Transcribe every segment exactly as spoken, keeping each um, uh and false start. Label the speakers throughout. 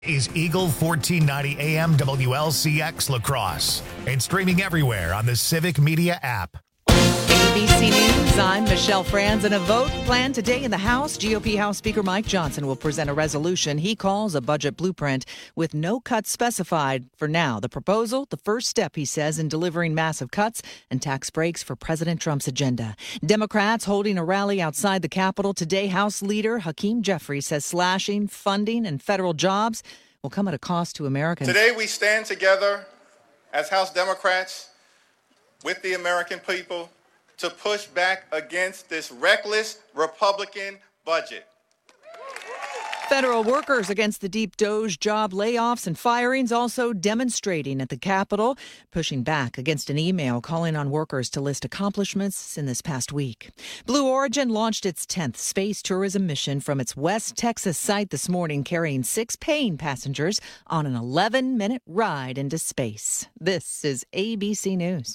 Speaker 1: Is Eagle fourteen ninety A M W L C X La Crosse and streaming everywhere on the Civic Media app.
Speaker 2: A B C News, I'm Michelle Franz. In a vote planned today in the House, G O P House Speaker Mike Johnson will present a resolution he calls a budget blueprint with no cuts specified for now. The proposal, the first step, he says, in delivering massive cuts and tax breaks for President Trump's agenda. Democrats holding a rally outside the Capitol today. House Leader Hakeem Jeffries says slashing funding and federal jobs will come at a cost to Americans.
Speaker 3: Today we stand together as House Democrats with the American people to push back against this reckless Republican budget.
Speaker 2: Federal workers against the deep Doge job layoffs and firings also demonstrating at the Capitol, pushing back against an email calling on workers to list accomplishments in this past week. Blue Origin launched its tenth space tourism mission from its West Texas site this morning, carrying six paying passengers on an eleven-minute ride into space. This is A B C News.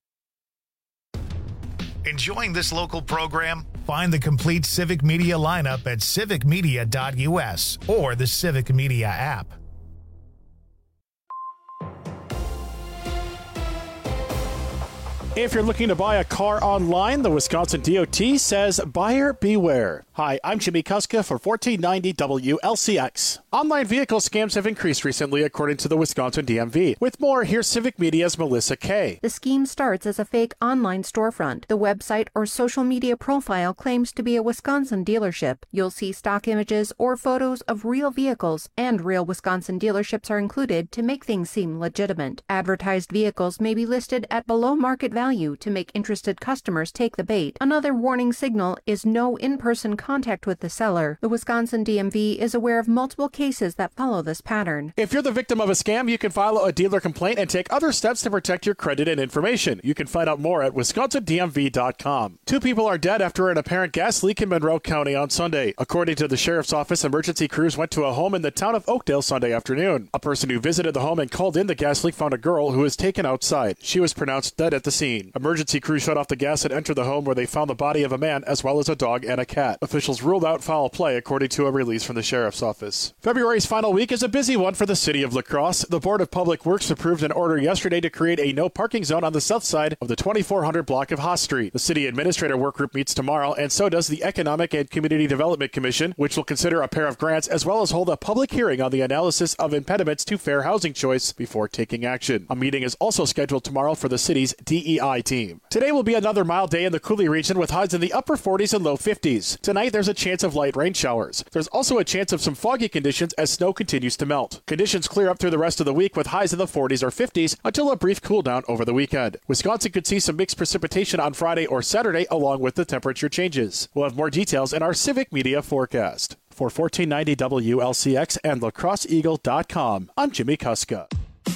Speaker 1: Enjoying this local program? Find the complete Civic Media lineup at civic media dot U S or the Civic Media app.
Speaker 4: If you're looking to buy a car online, the Wisconsin D O T says buyer beware. Hi, I'm Jimmy Kuska for fourteen ninety W L C X. Online vehicle scams have increased recently, according to the Wisconsin D M V. With more, here's Civic Media's Melissa Kay.
Speaker 5: The scheme starts as a fake online storefront. The website or social media profile claims to be a Wisconsin dealership. You'll see stock images or photos of real vehicles, and real Wisconsin dealerships are included to make things seem legitimate. Advertised vehicles may be listed at below market value to make interested customers take the bait. Another warning signal is no in-person contact with the seller. The Wisconsin D M V is aware of multiple cases that follow this pattern.
Speaker 4: If you're the victim of a scam, you can file a dealer complaint and take other steps to protect your credit and information. You can find out more at wisconsin d m v dot com. Two people are dead after an apparent gas leak in Monroe County on Sunday. According to the sheriff's office, emergency crews went to a home in the town of Oakdale Sunday afternoon. A person who visited the home and called in the gas leak found a girl who was taken outside. She was pronounced dead at the scene. Emergency crews shut off the gas and entered the home, where they found the body of a man as well as a dog and a cat. Officials ruled out foul play, according to a release from the sheriff's office. February's final week is a busy one for the city of La Crosse. The Board of Public Works approved an order yesterday to create a no parking zone on the south side of the twenty-four hundred block of Haas Street. The city administrator work group meets tomorrow, and so does the Economic and Community Development Commission, which will consider a pair of grants as well as hold a public hearing on the analysis of impediments to fair housing choice before taking action. A meeting is also scheduled tomorrow for the city's D E I team. Today will be another mild day in the Coulee region with highs in the upper forties and low fifties. Tonight there's a chance of light rain showers. There's also a chance of some foggy conditions as snow continues to melt. Conditions clear up through the rest of the week with highs in the forties or fifties until a brief cool down over the weekend. Wisconsin could see some mixed precipitation on Friday or Saturday along with the temperature changes. We'll have more details in our Civic Media forecast. For fourteen ninety W L C X and la crosse eagle dot com, I'm Jimmy Kuska.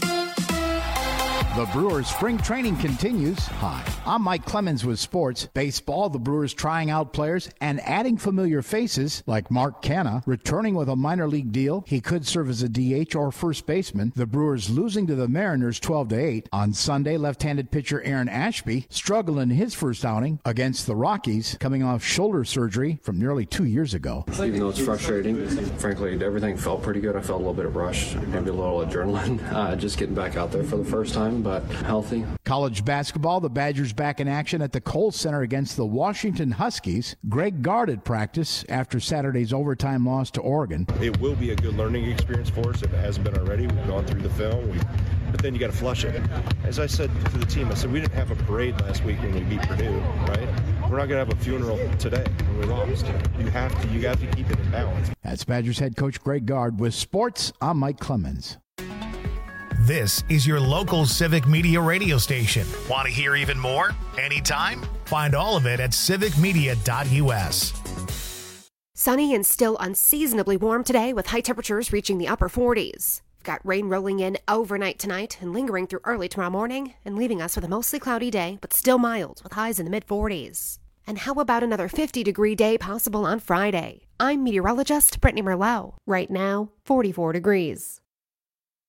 Speaker 6: The Brewers spring training continues. Hi, I'm Mike Clemens with sports. Baseball, the Brewers trying out players and adding familiar faces like Mark Canha, returning with a minor league deal. He could serve as a D H or first baseman. The Brewers losing to the Mariners twelve to eight. On Sunday, left-handed pitcher Aaron Ashby struggled in his first outing against the Rockies, coming off shoulder surgery from nearly two years ago.
Speaker 7: Even though it's frustrating, frankly, everything felt pretty good. I felt a little bit of rush, maybe a little adrenaline, uh, just getting back out there for the first time. But healthy.
Speaker 6: College basketball, the Badgers back in action at the Kohl Center against the Washington Huskies. Greg Gard at practice after Saturday's overtime loss to Oregon.
Speaker 8: It will be a good learning experience for us if it hasn't been already. We've gone through the film, we, but then you got to flush it. As I said to the team, I said we didn't have a parade last week when we beat Purdue, right? We're not going to have a funeral today when we lost. You have to, you have to keep it in balance.
Speaker 6: That's Badgers head coach Greg Gard. With sports, I'm Mike Clemens.
Speaker 1: This is your local Civic Media radio station. Want to hear even more? Anytime? Find all of it at civic media dot U S.
Speaker 9: Sunny and still unseasonably warm today with high temperatures reaching the upper forties. We've got rain rolling in overnight tonight and lingering through early tomorrow morning and leaving us with a mostly cloudy day, but still mild with highs in the mid forties. And how about another fifty degree day possible on Friday? I'm meteorologist Brittany Merlot. Right now, forty-four degrees.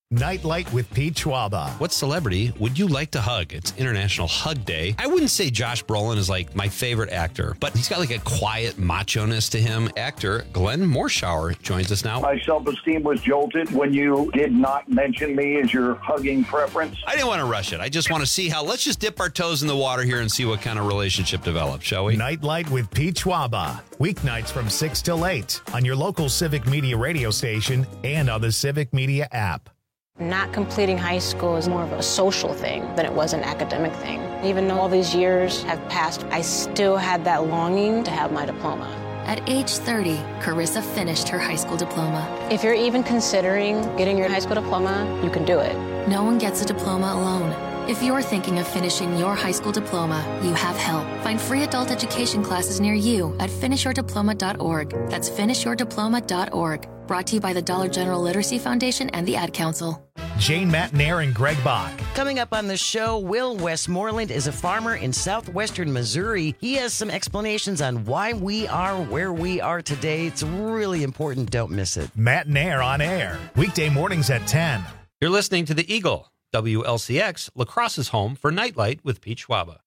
Speaker 1: Nightlight with Pete Schwaba.
Speaker 10: What celebrity would you like to hug? It's International Hug Day. I wouldn't say Josh Brolin is like my favorite actor, but he's got like a quiet macho-ness to him. Actor Glenn Morshower joins us now.
Speaker 11: My self-esteem was jolted when you did not mention me as your hugging preference.
Speaker 10: I didn't want to rush it. I just want to see how, let's just dip our toes in the water here and see what kind of relationship develops, shall we?
Speaker 1: Nightlight with Pete Schwaba. Weeknights from six till eight on your local Civic Media radio station and on the Civic Media app.
Speaker 12: Not completing high school is more of a social thing than it was an academic thing. Even though all these years have passed, I still had that longing to have my diploma.
Speaker 13: At age thirty, Carissa finished her high school diploma.
Speaker 12: If you're even considering getting your high school diploma, you can do it.
Speaker 13: No one gets a diploma alone. If you're thinking of finishing your high school diploma, you have help. Find free adult education classes near you at finish your diploma dot org. That's finish your diploma dot org. Brought to you by the Dollar General Literacy Foundation and the Ad Council.
Speaker 1: Jane Matnair and Greg Bach.
Speaker 14: Coming up on the show, Will Westmoreland is a farmer in southwestern Missouri. He has some explanations on why we are where we are today. It's really important. Don't miss it.
Speaker 1: Matnair on air. Weekday mornings at ten.
Speaker 10: You're listening to The Eagle, W L C X, La Crosse's home for Nightlight with Pete Schwaba.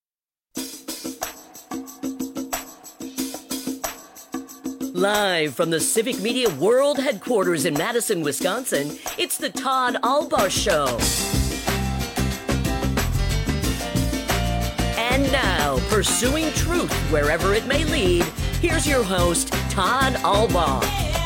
Speaker 15: Live from the Civic Media World Headquarters in Madison, Wisconsin, it's the Todd Albaugh Show. And now, pursuing truth wherever it may lead, here's your host, Todd Albaugh.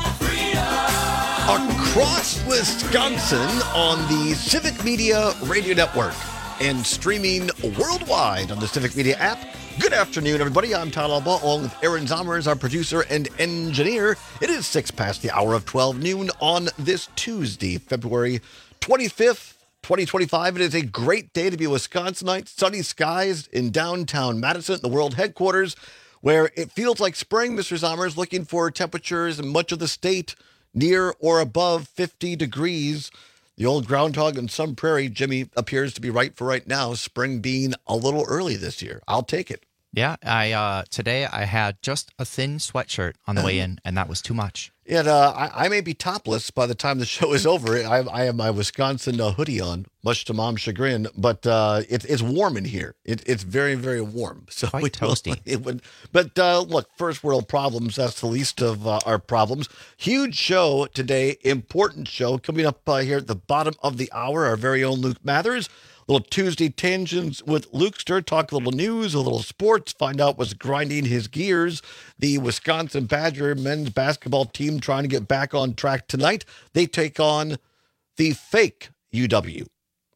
Speaker 16: Across Wisconsin on the Civic Media Radio Network and streaming worldwide on the Civic Media app. Good afternoon, everybody. I'm Todd Albaugh, along with Aaron Zommers, our producer and engineer. It is six past the hour of twelve noon on this Tuesday, February twenty-fifth, twenty twenty-five. It is a great day to be a Wisconsinite. Sunny skies in downtown Madison, the world headquarters, where it feels like spring. Mister Zommers looking for temperatures in much of the state near or above fifty degrees. The old groundhog in Sun Prairie, Jimmy, appears to be right for right now, spring being a little early this year. I'll take it.
Speaker 17: Yeah, I uh, today I had just a thin sweatshirt on the way in, and that was too much.
Speaker 16: And uh, I, I may be topless by the time the show is over. I, I have my Wisconsin uh, hoodie on, much to Mom's chagrin, but uh, it, it's warm in here. It, it's very, very warm. So
Speaker 17: Quite
Speaker 16: we,
Speaker 17: toasty.
Speaker 16: It would, but uh, look, first world problems, that's the least of uh, our problems. Huge show today, important show coming up uh, here at the bottom of the hour. Our very own Luke Mathers. Little Tuesday tangents with Lukester, talk a little news, a little sports, find out what's grinding his gears. The Wisconsin Badger men's basketball team trying to get back on track tonight. They take on the fake U W.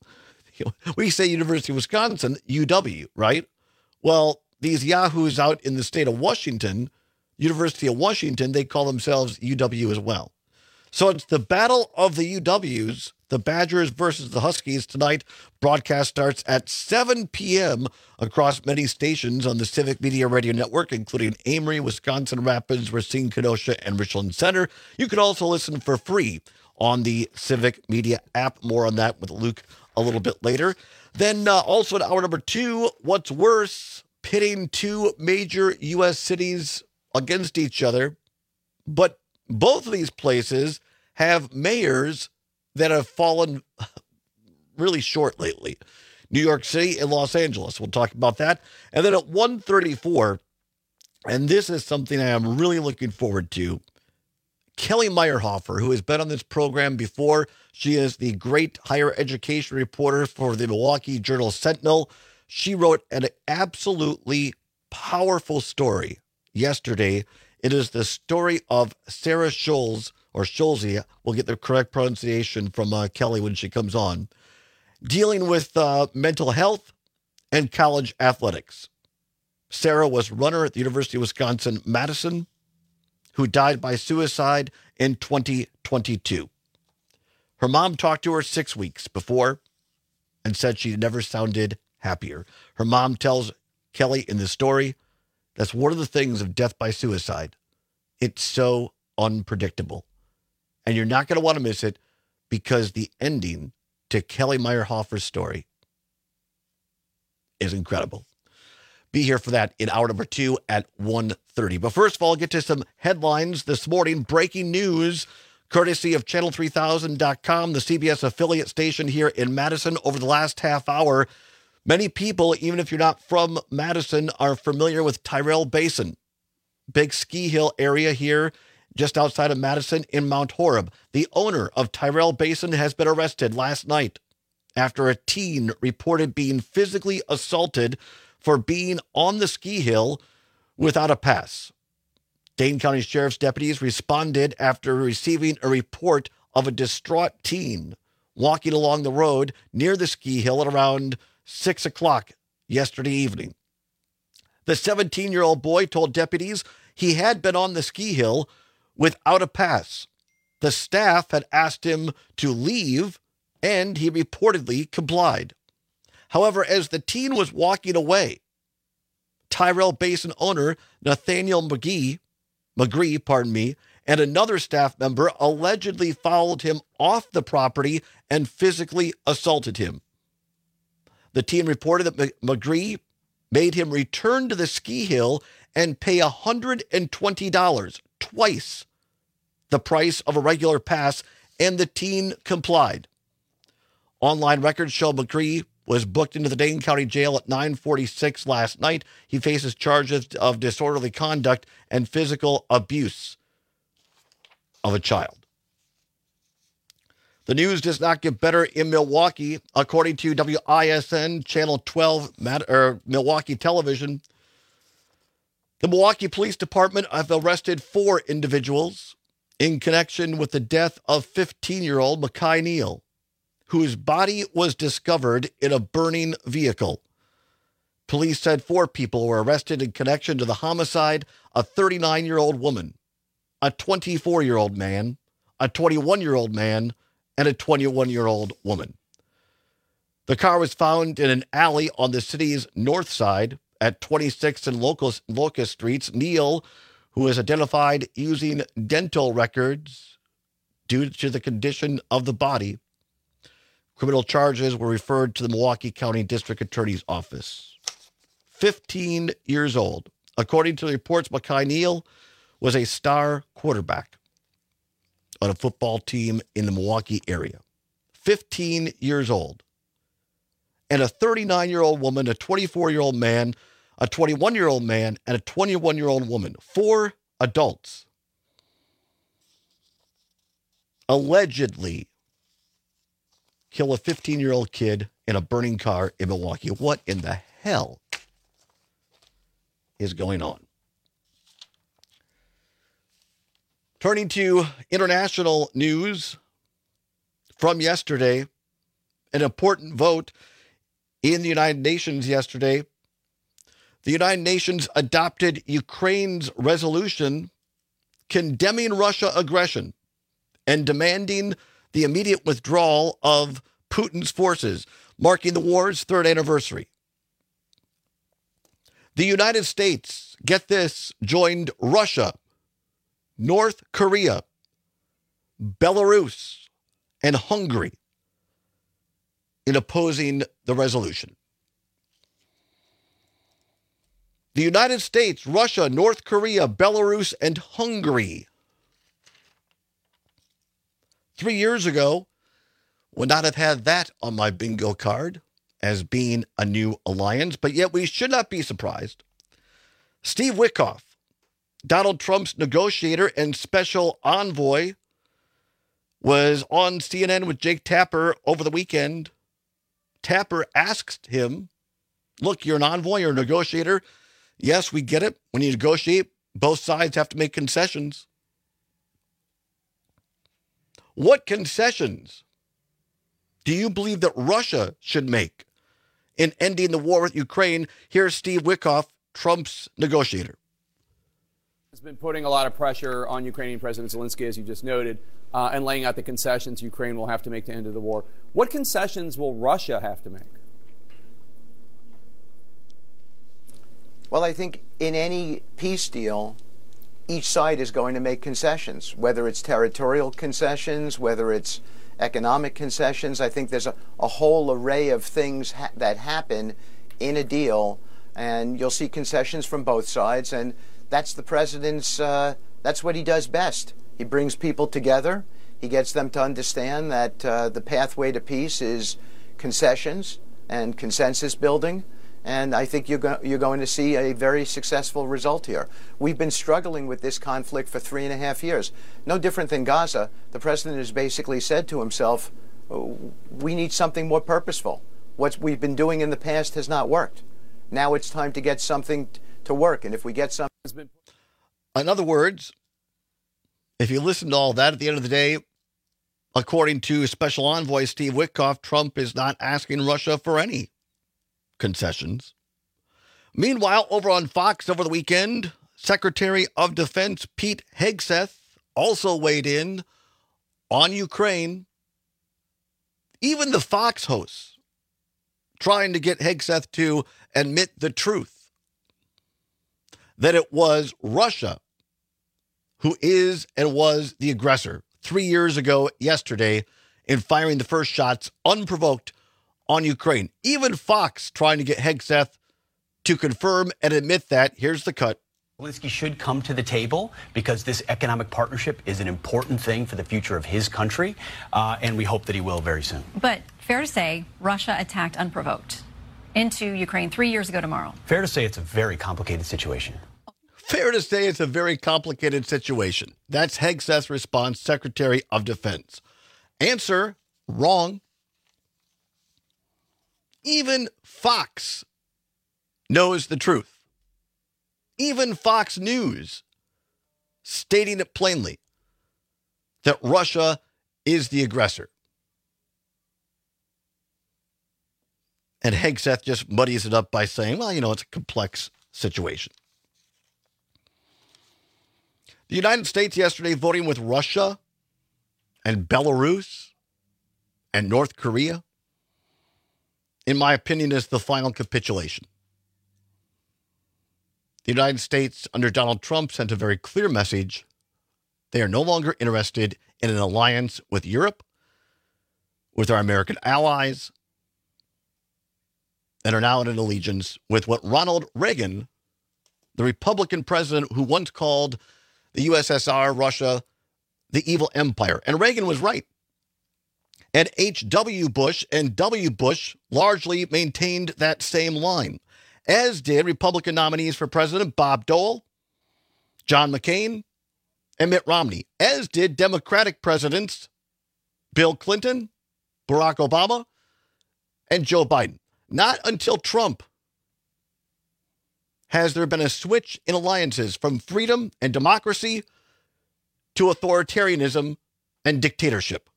Speaker 16: We say University of Wisconsin, U W, right? Well, these yahoos out in the state of Washington, University of Washington, they call themselves U W as well. So it's the battle of the U Ws, the Badgers versus the Huskies tonight. Broadcast starts at seven p.m. across many stations on the Civic Media Radio Network, including Amory, Wisconsin Rapids, Racine, Kenosha, and Richland Center. You can also listen for free on the Civic Media app. More on that with Luke a little bit later. Then uh, also in hour number two, what's worse, pitting two major U S cities against each other. But both of these places have mayors that have fallen really short lately. New York City and Los Angeles. We'll talk about that. And then at one thirty-four, and this is something I am really looking forward to, Kelly Meyerhofer, who has been on this program before. She is the great higher education reporter for the Milwaukee Journal-Sentinel. She wrote an absolutely powerful story yesterday. It is the story of Sarah Schulze, or Schulze, we'll get the correct pronunciation from uh, Kelly when she comes on, dealing with uh, mental health and college athletics. Sarah was runner at the University of Wisconsin-Madison, who died by suicide in twenty twenty-two. Her mom talked to her six weeks before and said she never sounded happier. Her mom tells Kelly in the story, that's one of the things of death by suicide. It's so unpredictable. And you're not going to want to miss it because the ending to Kelly Meyerhofer's story is incredible. Be here for that in hour number two at one thirty. But first of all, I'll get to some headlines this morning. Breaking news. courtesy of channel three thousand dot com, the C B S affiliate station here in Madison. Over the last half hour, many people, even if you're not from Madison, are familiar with Tyrrell Basin, big ski hill area here just outside of Madison in Mount Horeb. The owner of Tyrrell Basin has been arrested last night after a teen reported being physically assaulted for being on the ski hill without a pass. Dane County Sheriff's deputies responded after receiving a report of a distraught teen walking along the road near the ski hill at around six o'clock yesterday evening. The seventeen-year-old boy told deputies he had been on the ski hill without a pass. The staff had asked him to leave, and he reportedly complied. However, as the teen was walking away, Tyrrell Basin owner Nathaniel McGee, McGree, pardon me, and another staff member allegedly followed him off the property and physically assaulted him. The teen reported that McGree made him return to the ski hill and pay one hundred twenty dollars, twice the price of a regular pass, and the teen complied. Online records show McGree was booked into the Dane County Jail at nine forty-six last night. He faces charges of disorderly conduct and physical abuse of a child. The news does not get better in Milwaukee. According to W I S N Channel twelve, or Milwaukee Television, the Milwaukee Police Department have arrested four individuals in connection with the death of fifteen-year-old Makai Neal, whose body was discovered in a burning vehicle. Police said four people were arrested in connection to the homicide: a thirty-nine-year-old woman, a twenty-four-year-old man, a twenty-one-year-old man, and a twenty-one-year-old woman. The car was found in an alley on the city's north side at twenty-sixth and Locust, Locust Streets. Neal, who was identified using dental records due to the condition of the body, criminal charges were referred to the Milwaukee County District Attorney's Office. fifteen years old. According to the reports, Makai Neal was a star quarterback on a football team in the Milwaukee area. fifteen years old. And a thirty-nine-year-old woman, a twenty-four-year-old man, a twenty-one-year-old man, and a twenty-one-year-old woman. Four adults allegedly kill a fifteen-year-old kid in a burning car in Milwaukee. What in the hell is going on? Turning to international news from yesterday, an important vote in the United Nations yesterday. The United Nations adopted Ukraine's resolution condemning Russia aggression and demanding the immediate withdrawal of Putin's forces, marking the war's third anniversary. The United States, get this, joined Russia, North Korea, Belarus, and Hungary in opposing the resolution. The United States, Russia, North Korea, Belarus, and Hungary, three years ago, would not have had that on my bingo card as being a new alliance, but yet we should not be surprised. Steve Witkoff, Donald Trump's negotiator and special envoy, was on C N N with Jake Tapper over the weekend. Tapper asked him, look, you're an envoy, you're a negotiator. Yes, we get it. When you negotiate, both sides have to make concessions. What concessions do you believe that Russia should make in ending the war with Ukraine? Here's Steve Witkoff, Trump's negotiator.
Speaker 18: Has been putting a lot of pressure on Ukrainian President Zelensky, as you just noted, uh, and laying out the concessions Ukraine will have to make to end the war. What concessions will Russia have to make?
Speaker 19: Well, I think in any peace deal, each side is going to make concessions, whether it's territorial concessions, whether it's economic concessions. I think there's a, a whole array of things ha- that happen in a deal, and you'll see concessions from both sides, and that's the president's, uh, that's what he does best. He brings people together. He gets them to understand that uh, the pathway to peace is concessions and consensus building. And I think you're, go- you're going to see a very successful result here. We've been struggling with this conflict for three and a half years. No different than Gaza. The president has basically said to himself, we need something more purposeful. What we've been doing in the past has not worked. Now it's time to get something t- to work. And if we get something...
Speaker 16: In other words, if you listen to all that, at the end of the day, according to Special Envoy Steve Witkoff, Trump is not asking Russia for any concessions. Meanwhile, over on Fox over the weekend, Secretary of Defense Pete Hegseth also weighed in on Ukraine. Even the Fox hosts trying to get Hegseth to admit the truth, that it was Russia who is and was the aggressor three years ago yesterday in firing the first shots unprovoked on Ukraine. Even Fox trying to get Hegseth to confirm and admit that. Here's the cut.
Speaker 20: Zelensky should come to the table because this economic partnership is an important thing for the future of his country, uh, and we hope that he will very soon.
Speaker 21: But fair to say, Russia attacked unprovoked into Ukraine three years ago tomorrow.
Speaker 20: Fair to say it's a very complicated situation.
Speaker 16: Fair to say it's a very complicated situation. That's Hegseth's response, Secretary of Defense. Answer, wrong. Even Fox knows the truth. Even Fox News stating it plainly that Russia is the aggressor. And Hegseth just muddies it up by saying, well, you know, it's a complex situation. The United States yesterday voting with Russia and Belarus and North Korea, in my opinion, is the final capitulation. The United States, under Donald Trump, sent a very clear message. They are no longer interested in an alliance with Europe, with our American allies, and are now in an allegiance with what Ronald Reagan, the Republican president who once called the U S S R, Russia, the evil empire. And Reagan was right. And H W Bush and W. Bush largely maintained that same line, as did Republican nominees for president Bob Dole, John McCain, and Mitt Romney, as did Democratic presidents Bill Clinton, Barack Obama, and Joe Biden. Not until Trump has there been a switch in alliances from freedom and democracy to authoritarianism and dictatorship.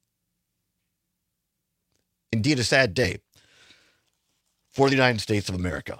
Speaker 16: Indeed, a sad day for the United States of America.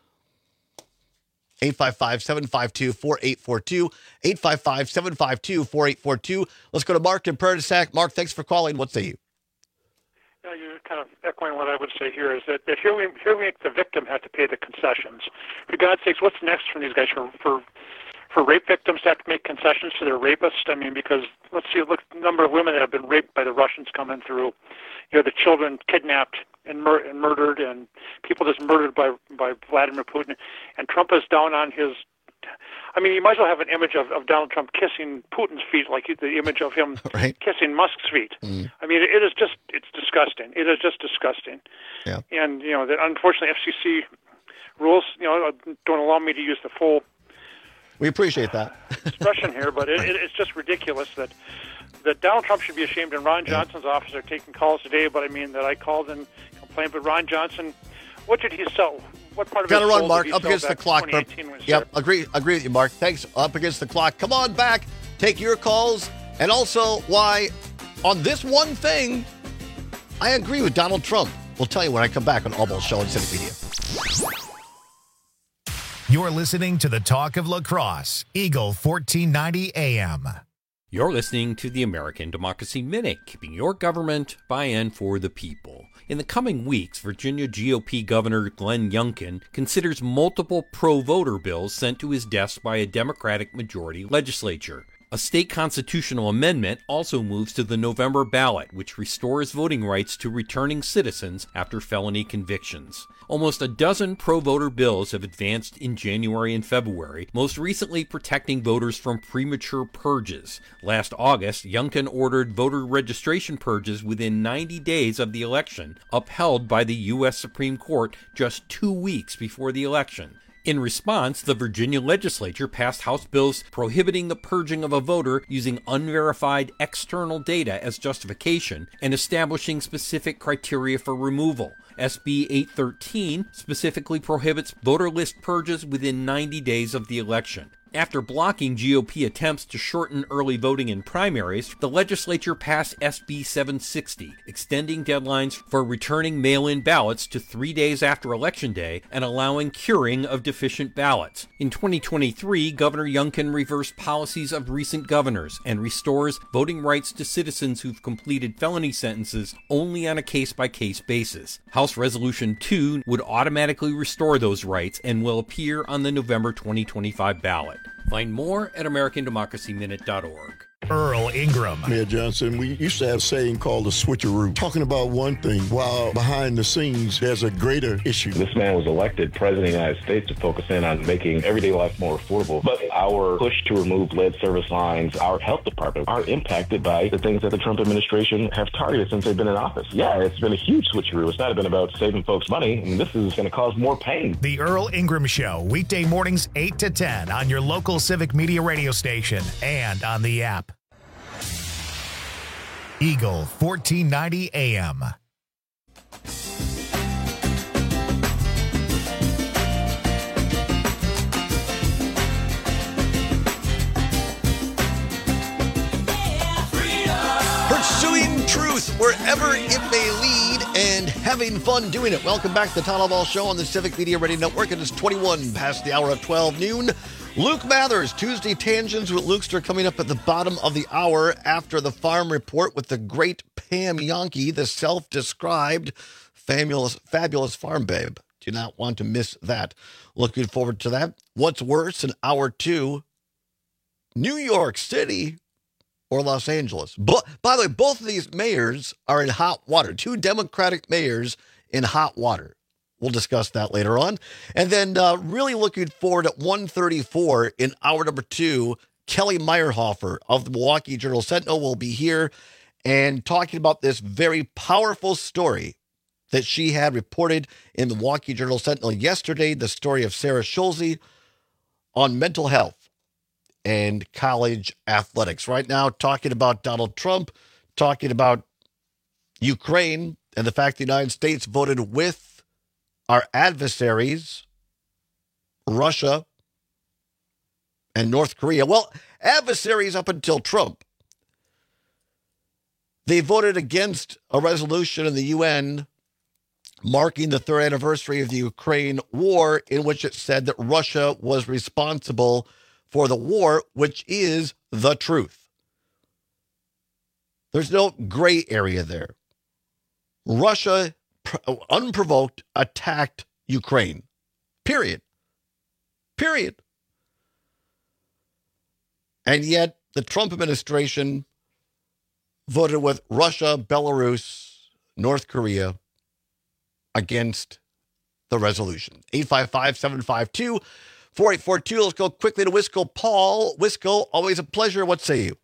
Speaker 16: eight five five, seven five two, four eight four two, eight five five, seven five two, four eight four two. Let's go to Mark in Prairie du Sac. Mark, thanks for calling. What say you?
Speaker 22: Yeah, you're kind of echoing what I would say here is that here we, here we make the victim have to pay the concessions. For God's sakes, what's next from these guys? For, for for rape victims to have to make concessions to their rapists? I mean, because let's see, look, the number of women that have been raped by the Russians coming through. You know, the children kidnapped and, mur- and murdered, and people just murdered by by Vladimir Putin. And Trump is down on his. I mean, you might as well have an image of, of Donald Trump kissing Putin's feet, like the image of him right. kissing Musk's feet. Mm. I mean, it is just, it's disgusting. It is just disgusting.
Speaker 16: Yeah.
Speaker 22: And, you know, that unfortunately F C C rules, you know, don't allow me to use the full
Speaker 16: We appreciate that.
Speaker 22: expression here, but it, it, it's just ridiculous that that Donald Trump should be ashamed, and Ron Johnson's yeah. office are taking calls today, but I mean, that I called and complained, but Ron Johnson, what did he sell? What part of
Speaker 16: Gotta
Speaker 22: his
Speaker 16: run,
Speaker 22: soul
Speaker 16: Mark.
Speaker 22: did he
Speaker 16: Up
Speaker 22: sell
Speaker 16: against the
Speaker 22: back in
Speaker 16: clock.
Speaker 22: twenty eighteen when it
Speaker 16: Yep,
Speaker 22: started?
Speaker 16: agree, agree with you, Mark. Thanks. Up against the clock. Come on back. Take your calls. And also why, on this one thing, I agree with Donald Trump. We'll tell you when I come back on Allball Show and Civic Media.
Speaker 1: You're listening to the Talk of La Crosse, Eagle fourteen ninety A M.
Speaker 23: You're listening to the American Democracy Minute, keeping your government by and for the people. In the coming weeks, Virginia G O P Governor Glenn Youngkin considers multiple pro-voter bills sent to his desk by a Democratic majority legislature. A state constitutional amendment also moves to the November ballot, which restores voting rights to returning citizens after felony convictions. Almost a dozen pro-voter bills have advanced in January and February, most recently protecting voters from premature purges. Last August, Youngkin ordered voter registration purges within ninety days of the election, upheld by the U S Supreme Court just two weeks before the election. In response, the Virginia legislature passed House bills prohibiting the purging of a voter using unverified external data as justification and establishing specific criteria for removal. S B eight thirteen specifically prohibits voter list purges within ninety days of the election. After blocking G O P attempts to shorten early voting in primaries, the legislature passed S B seven sixty, extending deadlines for returning mail-in ballots to three days after Election Day and allowing curing of deficient ballots. In twenty twenty-three, Governor Youngkin reversed policies of recent governors and restores voting rights to citizens who've completed felony sentences only on a case-by-case basis. House Resolution two would automatically restore those rights and will appear on the November twenty twenty-five ballot. Find more at American Democracy Minute dot org.
Speaker 1: Earl Ingram.
Speaker 2: Mayor Johnson, we used to have a saying called the switcheroo, talking about one thing while behind the scenes there's a greater issue.
Speaker 3: This man was elected president of the United States to focus in on making everyday life more affordable. But our push to remove lead service lines, our health department, are impacted by the things that the Trump administration have targeted since they've been in office. Yeah, it's been a huge switcheroo. It's not been about saving folks money. I mean, this is going to cause more pain.
Speaker 1: The Earl Ingram Show, weekday mornings eight to ten on your local Civic Media radio station and on the app. Eagle fourteen ninety A M.
Speaker 16: Pursuing truth wherever it may lead and having fun doing it. Welcome back to the Todd Ball Show on the Civic Media Radio Network. It is twenty-one past the hour of twelve noon. Luke Mathers, Tuesday Tangents with Lukester coming up at the bottom of the hour after the Farm Report with the great Pam Jahnke, the self-described fabulous, fabulous farm babe. Do not want to miss that. Looking forward to that. What's worse, in hour two, New York City or Los Angeles? But, by the way, both of these mayors are in hot water. Two Democratic mayors in hot water. We'll discuss that later on. And then uh, really looking forward at one thirty-four in hour number two, Kelly Meyerhofer of the Milwaukee Journal-Sentinel will be here and talking about this very powerful story that she had reported in the Milwaukee Journal-Sentinel yesterday, the story of Sarah Schulze on mental health and college athletics. Right now, talking about Donald Trump, talking about Ukraine and the fact the United States voted with our adversaries, Russia and North Korea. Well, adversaries up until Trump. They voted against a resolution in the U N marking the third anniversary of the Ukraine war, in which it said that Russia was responsible for the war, which is the truth. There's no gray area there. Russia unprovoked attacked Ukraine. Period. Period. And yet the Trump administration voted with Russia, Belarus, North Korea against the resolution. eight five five, seven five two, four eight four two. Let's go quickly to Wisco. Paul. Wisco, always a pleasure. What say you?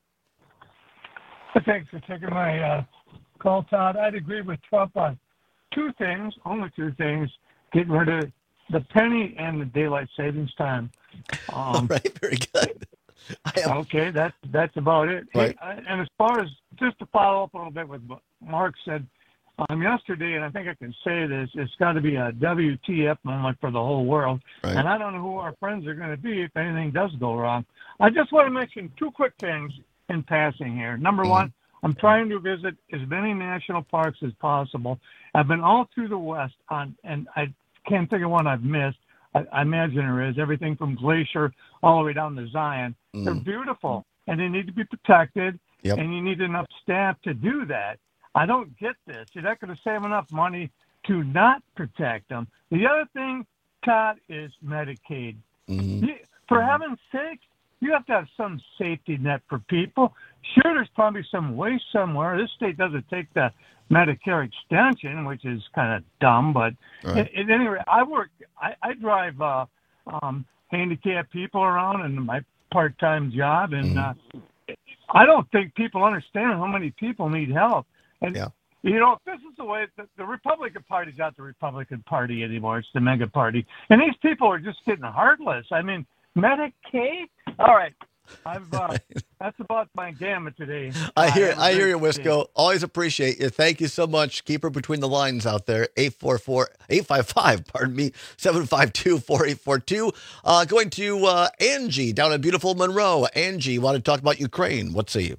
Speaker 5: Thanks for taking my uh, call, Todd. I'd agree with Trump on two things, only two things, getting rid of the penny and the daylight savings time. Um,
Speaker 16: All right, very good.
Speaker 5: Am... Okay, that, that's about it.
Speaker 16: Right.
Speaker 5: Hey, and as far as, just to follow up a little bit with what Mark said um, yesterday, and I think I can say this, it's got to be a W T F moment for the whole world.
Speaker 16: Right.
Speaker 5: And I don't know who our friends are going to be if anything does go wrong. I just want to mention two quick things in passing here. Number mm-hmm. one, I'm trying to visit as many national parks as possible. I've been all through the West, on, and I can't think of one I've missed. I, I imagine there is, everything from Glacier all the way down to Zion. Mm. They're beautiful, and they need to be protected, yep. and you need enough staff to do that. I don't get this. You're not going to save enough money to not protect them. The other thing, Todd, is Medicaid.
Speaker 16: Mm-hmm.
Speaker 5: For heaven's sake, you have to have some safety net for people. Sure, there's probably some way somewhere. This state doesn't take the Medicare extension, which is kind of dumb. But
Speaker 16: Right.
Speaker 5: at, at any rate, I work. I, I drive uh, um, handicapped people around in my part-time job, and uh, I don't think people understand how many people need help. And
Speaker 16: Yeah.
Speaker 5: you know, this is the way the, the Republican Party's not the Republican Party anymore. It's the mega party. And these people are just getting heartless. I mean, Medicaid? All right. I've uh, that's about my gamut today.
Speaker 16: I hear
Speaker 5: have a
Speaker 16: I hear
Speaker 5: great
Speaker 16: you, Wisco. Always appreciate you. Thank you so much. Keep her between the lines out there. eight four four, eight five five, pardon me, seven five two, four eight four two. Uh, going to uh, Angie down in beautiful Monroe. Angie, want to talk about Ukraine. What say you?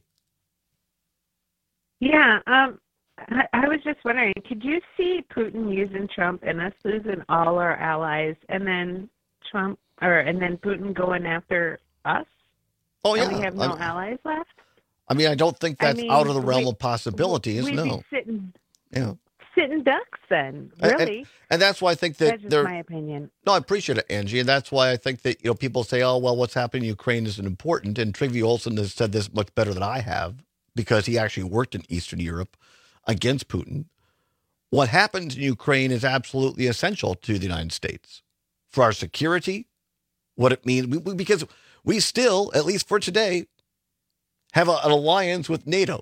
Speaker 4: Yeah, um, I, I was just wondering, could you see Putin using Trump and us losing all our allies, and then Trump, or and then Putin going after us?
Speaker 16: Oh, yeah.
Speaker 4: And we have no
Speaker 16: I'm-
Speaker 4: allies left?
Speaker 16: I mean, I don't think
Speaker 4: I
Speaker 16: that's
Speaker 4: mean,
Speaker 16: out of the realm
Speaker 4: we-
Speaker 16: of possibilities.
Speaker 4: We'd
Speaker 16: No.
Speaker 4: be sitting,
Speaker 16: Yeah.
Speaker 4: sitting ducks then,
Speaker 16: And- and-
Speaker 4: really.
Speaker 16: And, that's why I think that
Speaker 4: That's just
Speaker 16: they're.
Speaker 4: my opinion.
Speaker 16: No, I appreciate it, Angie, and that's why I think that you know people say, "Oh, well, what's happening in Ukraine isn't important." And Trygve Olsen has said this much better than I have because he actually worked in Eastern Europe against Putin. What happens in Ukraine is absolutely essential to the United States for our security. What it means, we, we, because we still, at least for today, have a, an alliance with NATO.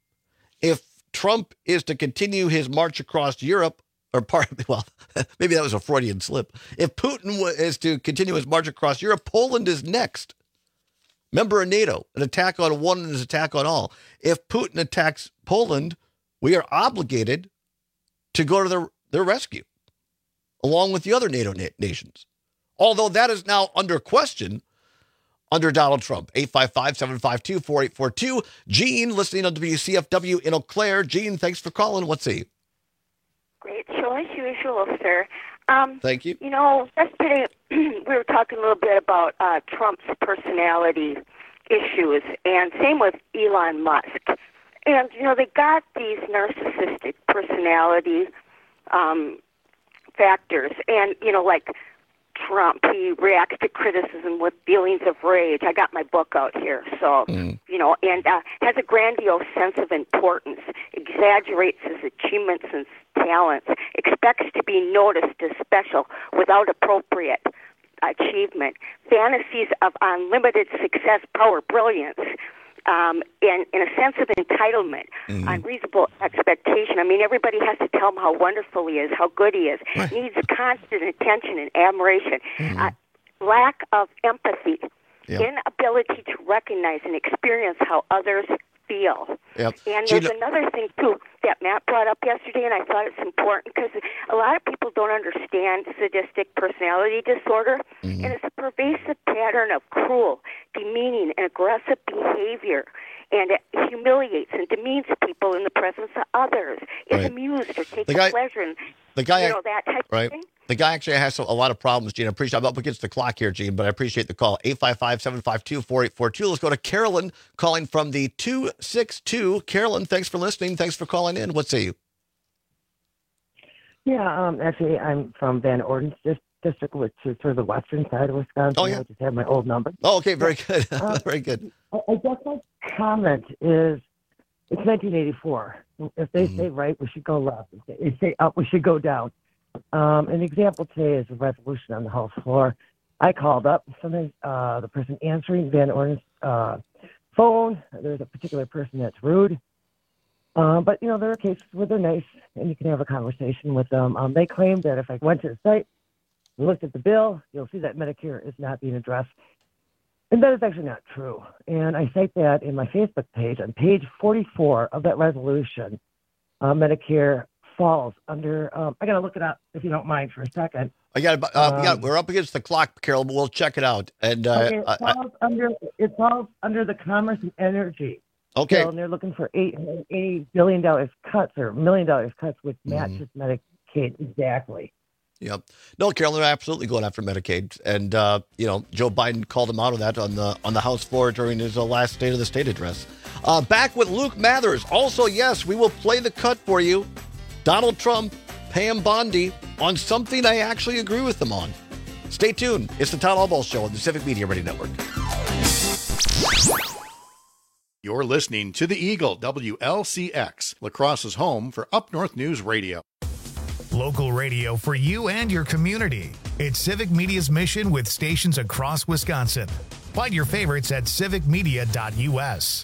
Speaker 16: If Trump is to continue his march across Europe, or part of, well, maybe that was a Freudian slip. If Putin wa- is to continue his march across Europe, Poland is next. Member of NATO, an attack on one is an attack on all. If Putin attacks Poland, we are obligated to go to their, their rescue, along with the other NATO na- nations. Although that is now under question under Donald Trump. eight five five, seven five two, four eight four two. Gene, listening on W C F W in Eau Claire. Gene, thanks for calling. What's he?
Speaker 7: Great show as usual, sir. Um,
Speaker 16: Thank you.
Speaker 7: You know, yesterday we were talking a little bit about uh, Trump's personality issues, and same with Elon Musk. And, you know, they got these narcissistic personality um, factors. And, you know, like Trump, he reacts to criticism with feelings of rage. I got my book out here. So,
Speaker 16: Mm.
Speaker 7: you know, and uh, has a grandiose sense of importance, exaggerates his achievements and talents, expects to be noticed as special without appropriate achievement, fantasies of unlimited success, power, brilliance, um, and, and a sense of entitlement,
Speaker 8: Mhm.
Speaker 7: unreasonable expectation. I mean, everybody has to tell him how wonderful he is, how good he is.
Speaker 8: Right.
Speaker 7: Needs constant attention and admiration.
Speaker 16: Mm-hmm.
Speaker 7: Uh, lack of empathy,
Speaker 16: Yep.
Speaker 7: inability to recognize and experience how others feel.
Speaker 16: Yep.
Speaker 7: And
Speaker 16: Gene,
Speaker 7: there's another thing, too, that Matt brought up yesterday, and I thought it's important because a lot of people don't understand sadistic personality disorder,
Speaker 16: Mm-hmm.
Speaker 7: and it's a pervasive pattern of cruel, demeaning, and aggressive behavior, and it humiliates and demeans people in the presence of others, is
Speaker 16: Right.
Speaker 7: amused or takes
Speaker 16: The guy-
Speaker 7: pleasure in,
Speaker 16: the guy-
Speaker 7: you know, that type
Speaker 16: right.
Speaker 7: of thing.
Speaker 16: The guy actually has a lot of problems, Gene. I appreciate I'm up against the clock here, Gene, but I appreciate the call. eight five five, seven five two, four eight four two. Let's go to Carolyn calling from the two six two. Carolyn, thanks for listening. Thanks for calling in. What say you?
Speaker 24: Yeah, um, actually, I'm from Van Orden dis- district, which is sort of the western side of Wisconsin.
Speaker 16: Oh, yeah.
Speaker 24: I just have my old number.
Speaker 16: Oh, okay, very good.
Speaker 24: Uh,
Speaker 16: very good.
Speaker 24: I, I guess my comment is, it's nineteen eighty-four. If they
Speaker 16: Mm-hmm.
Speaker 24: say right, we should go left. If they say up, we should go down. Um, an example today is a resolution on the House floor. I called up. Sometimes uh, the person answering Van Orden's uh, phone, there's a particular person that's rude. Uh, but, you know, there are cases where they're nice, and you can have a conversation with them. Um, they claim that if I went to the site and looked at the bill, you'll see that Medicare is not being addressed. And that is actually not true. And I cite that in my Facebook page. On page forty-four of that resolution, uh, Medicare falls under, um, I got to look it up if you don't mind for a second.
Speaker 16: I got, uh, we got
Speaker 24: Um,
Speaker 16: we're up against the clock, Carol, but we'll check it out. And uh,
Speaker 24: Okay, it,
Speaker 16: I- I-
Speaker 24: falls under, it falls under the Commerce and Energy.
Speaker 16: Okay.
Speaker 24: bill, and they're looking for eight hundred eighty billion dollars cuts or million dollars cuts, which matches Medicaid exactly.
Speaker 16: Yep. No, Carolyn, they're absolutely going after Medicaid, and uh, you know, Joe Biden called him out on that on the on the House floor during his uh, last State of the State address. Uh, back with Luke Mathers. Also, yes, we will play the cut for you. Donald Trump, Pam Bondi on something I actually agree with them on. Stay tuned. It's the Todd Albaugh Show on the Civic Media Radio Network.
Speaker 6: You're listening to The Eagle, W L C X, La Crosse's home for Up North News Radio.
Speaker 1: Local radio for you and your community. It's Civic Media's mission with stations across Wisconsin. Find your favorites at civic media dot U S.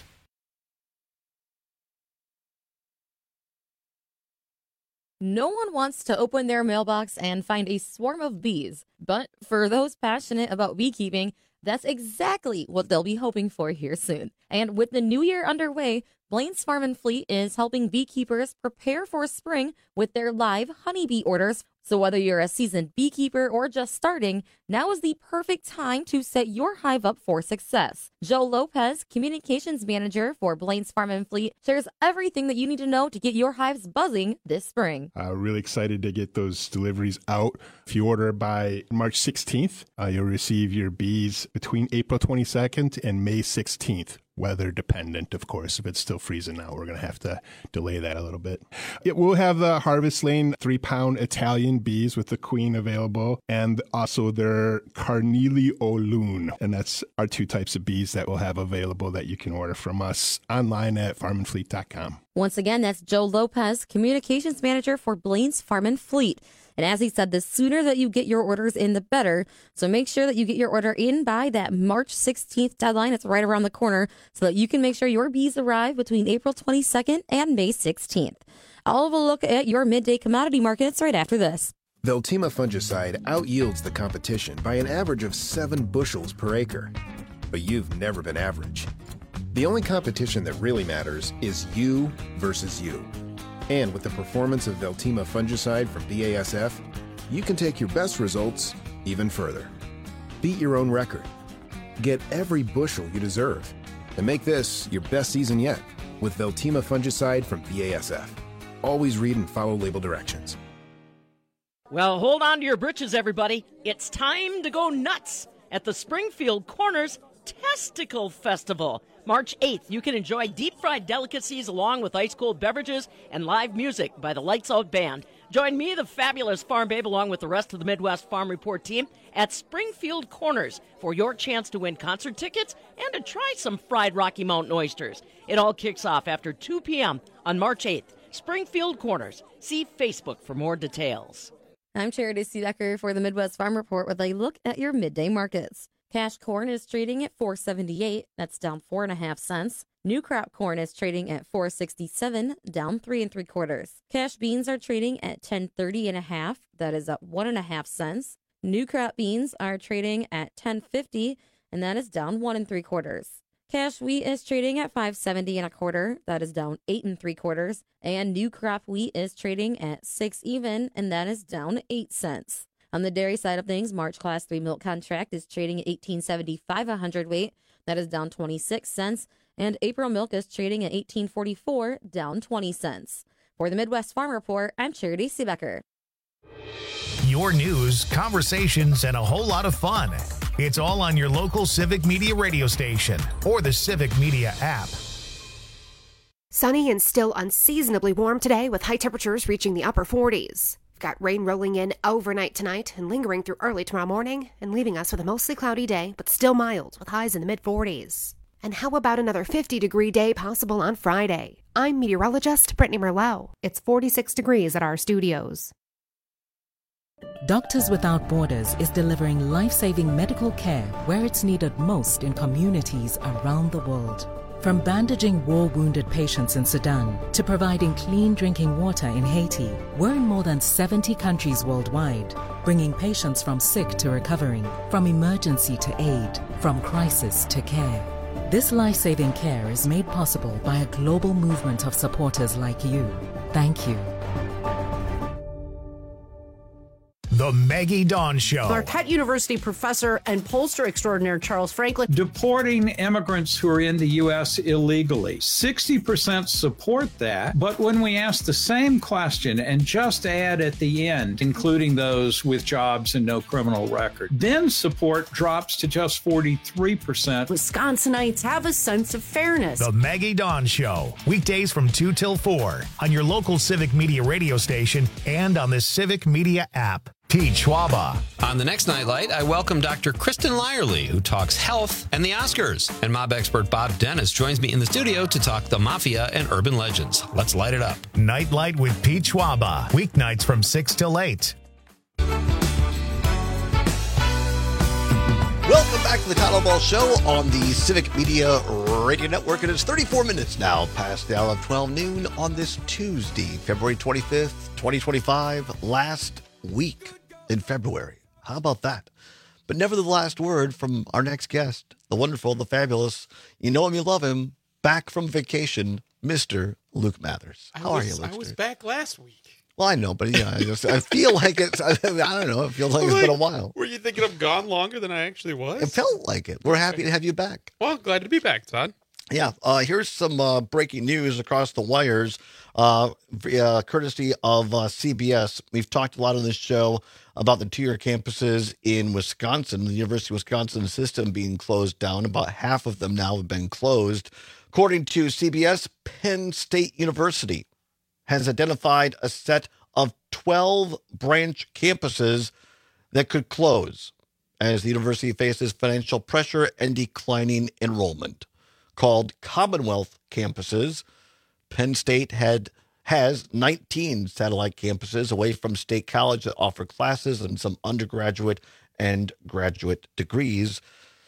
Speaker 8: No one wants to open their mailbox and find a swarm of bees, but for those passionate about beekeeping, that's exactly what they'll be hoping for here soon. And with the new year underway, Blaine's Farm and Fleet is helping beekeepers prepare for spring with their live honeybee orders. So whether you're a seasoned beekeeper or just starting, now is the perfect time to set your hive up for success. Joe Lopez, Communications Manager for Blaine's Farm and Fleet, shares everything that you need to know to get your hives buzzing this spring.
Speaker 9: Uh, really excited to get those deliveries out. If you order by March sixteenth, uh, you'll receive your bees between April twenty-second and May sixteenth. Weather dependent, of course. If it's still freezing now, we're going to have to delay that a little bit. It will have the Harvest Lane three pound Italian bees with the queen available, and also their Carnelian Loon. And that's our two types of bees that we'll have available that you can order from us online at farm and fleet dot com.
Speaker 8: Once again, that's Joe Lopez, Communications Manager for Blaine's Farm and Fleet. And as he said, the sooner that you get your orders in, the better. So make sure that you get your order in by that March sixteenth deadline. It's right around the corner so that you can make sure your bees arrive between April twenty-second and May sixteenth. I'll have a look at your midday commodity markets right after this.
Speaker 11: Veltima fungicide outyields the competition by an average of seven bushels per acre. But you've never been average. The only competition that really matters is you versus you. And with the performance of Veltima fungicide from B A S F, you can take your best results even further. Beat your own record. Get every bushel you deserve. And make this your best season yet with Veltima fungicide from B A S F. Always read and follow label directions.
Speaker 25: Well, hold on to your britches, everybody. It's time to go nuts at the Springfield Corners Testicle Festival. March eighth, you can enjoy deep-fried delicacies along with ice-cold beverages and live music by the Lights Out Band. Join me, the fabulous Farm Babe, along with the rest of the Midwest Farm Report team at Springfield Corners for your chance to win concert tickets and to try some fried Rocky Mountain oysters. It all kicks off after two p.m. on March eighth. Springfield Corners. See Facebook for more details.
Speaker 8: I'm Charity Seedecker for the Midwest Farm Report with a look at your midday markets. Cash corn is trading at four seventy-eight. That's down four and a half cents. New crop corn is trading at four sixty-seven, down three and three quarters. Cash beans are trading at ten thirty and a half. That is up one and a half cents. New crop beans are trading at ten fifty, and that is down one and three quarters. Cash wheat is trading at five seventy and a quarter. That is down eight and three quarters. And new crop wheat is trading at six even, and that is down eight cents. On the dairy side of things, March Class three milk contract is trading at eighteen seventy-five a hundredweight. That is down twenty-six cents. And April milk is trading at eighteen forty-four, down twenty cents. For the Midwest Farm Report, I'm Charity Seebecker.
Speaker 1: Your news, conversations, and a whole lot of fun. It's all on your local Civic Media radio station or the Civic Media app.
Speaker 26: Sunny and still unseasonably warm today with high temperatures reaching the upper forties. We've got rain rolling in overnight tonight and lingering through early tomorrow morning and leaving us with a mostly cloudy day, but still mild with highs in the mid-forties. And how about another fifty-degree day possible on Friday? I'm meteorologist Brittany Merlot. It's forty-six degrees at our studios.
Speaker 27: Doctors Without Borders is delivering life-saving medical care where it's needed most in communities around the world. From bandaging war-wounded patients in Sudan to providing clean drinking water in Haiti, we're in more than seventy countries worldwide, bringing patients from sick to recovering, from emergency to aid, from crisis to care. This life-saving care is made possible by a global movement of supporters like you. Thank you.
Speaker 1: The Maggie Dawn Show.
Speaker 28: Marquette University professor and pollster extraordinaire Charles Franklin.
Speaker 29: Deporting immigrants who are in the U S illegally. sixty percent support that, but when we ask the same question and just add at the end, including those with jobs and no criminal record, then support drops to just forty-three percent.
Speaker 28: Wisconsinites have a sense of fairness.
Speaker 1: The Maggie Dawn Show. Weekdays from two till four on your local Civic Media radio station and on the Civic Media app. Pete Schwaba.
Speaker 10: On the next Nightlight, I welcome Doctor Kristen Lyerly, who talks health and the Oscars. And mob expert Bob Dennis joins me in the studio to talk the mafia and urban legends. Let's light it up.
Speaker 1: Nightlight with Pete Schwaba. Weeknights from six till eight.
Speaker 16: Welcome back to the Cottle Ball Show on the Civic Media Radio Network. It is thirty-four minutes now past the hour of twelve noon on this Tuesday, February twenty-fifth, twenty twenty-five, last week in February. How about that? But never the last word from our next guest, the wonderful, the fabulous, you know him, you love him, back from vacation, Mister Luke Mathers. How
Speaker 12: was,
Speaker 16: are you, Luke?
Speaker 12: I was back last week.
Speaker 16: Well, I know, but yeah, I, just, I feel like it's, I, I don't know, it feels like it's
Speaker 12: like,
Speaker 16: been a while.
Speaker 12: Were you thinking I'm gone longer than I actually was?
Speaker 16: It felt like it. We're happy to have you back.
Speaker 12: Well, glad to be back, Todd.
Speaker 16: Yeah, uh, here's some uh, breaking news across the wires, uh, via, courtesy of uh, C B S. We've talked a lot on this show about the two-year campuses in Wisconsin, the University of Wisconsin system being closed down. About half of them now have been closed. According to C B S, Penn State University has identified a set of twelve branch campuses that could close as the university faces financial pressure and declining enrollment. Called Commonwealth campuses, Penn State had has nineteen satellite campuses away from State College that offer classes and some undergraduate and graduate degrees.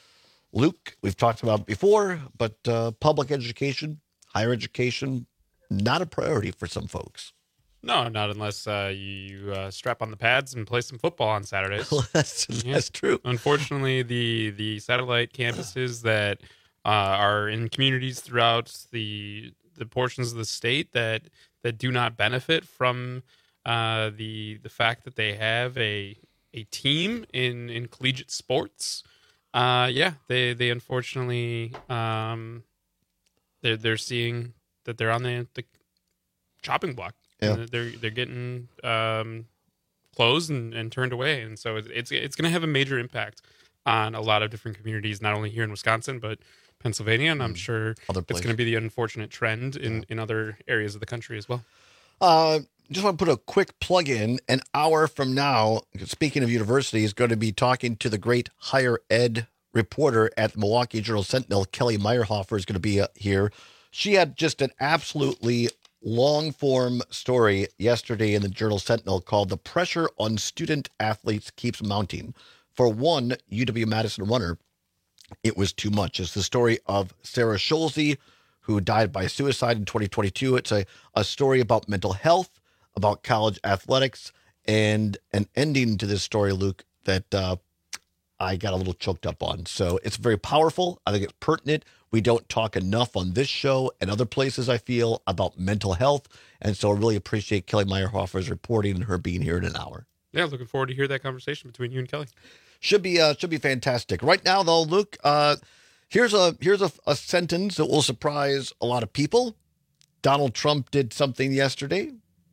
Speaker 16: Luke, we've talked about before, but uh, public education, higher education, not a priority for some folks.
Speaker 12: No, not unless uh, you uh, strap on the pads and play some football on Saturdays.
Speaker 16: Well, that's,
Speaker 12: yeah.
Speaker 16: that's true.
Speaker 12: Unfortunately, the the satellite campuses that uh, are in communities throughout the the portions of the state that that do not benefit from uh, the the fact that they have a a team in, in collegiate sports. Uh, yeah, they they unfortunately um, they're they're seeing that they're on the, the chopping block.
Speaker 16: Yeah.
Speaker 12: And they're they're getting um, closed and, and turned away, and so it's it's going to have a major impact on a lot of different communities, not only here in Wisconsin but Pennsylvania, and I'm sure
Speaker 16: other
Speaker 12: it's going to be the unfortunate trend in, yeah. in other areas of the country as well.
Speaker 16: Uh, just want to put a quick plug in. An hour from now, speaking of university, is going to be talking to the great higher ed reporter at the Milwaukee Journal Sentinel, Kelly Meyerhofer, is going to be uh, here. She had just an absolutely long-form story yesterday in the Journal Sentinel called "The Pressure on Student Athletes Keeps Mounting." For one U W-Madison runner, it was too much. It's the story of Sarah Schulze, who died by suicide in twenty twenty-two. It's a, a story about mental health, about college athletics, and an ending to this story, Luke, that uh, I got a little choked up on. So it's very powerful. I think it's pertinent. We don't talk enough on this show and other places, I feel, about mental health. And so I really appreciate Kelly Meyerhofer's reporting and her being here in an hour.
Speaker 12: Yeah, looking forward to hear that conversation between you and Kelly.
Speaker 16: Should be uh, should be fantastic. Right now, though, Luke, uh, here's a here's a, a sentence that will surprise a lot of people. Donald Trump did something yesterday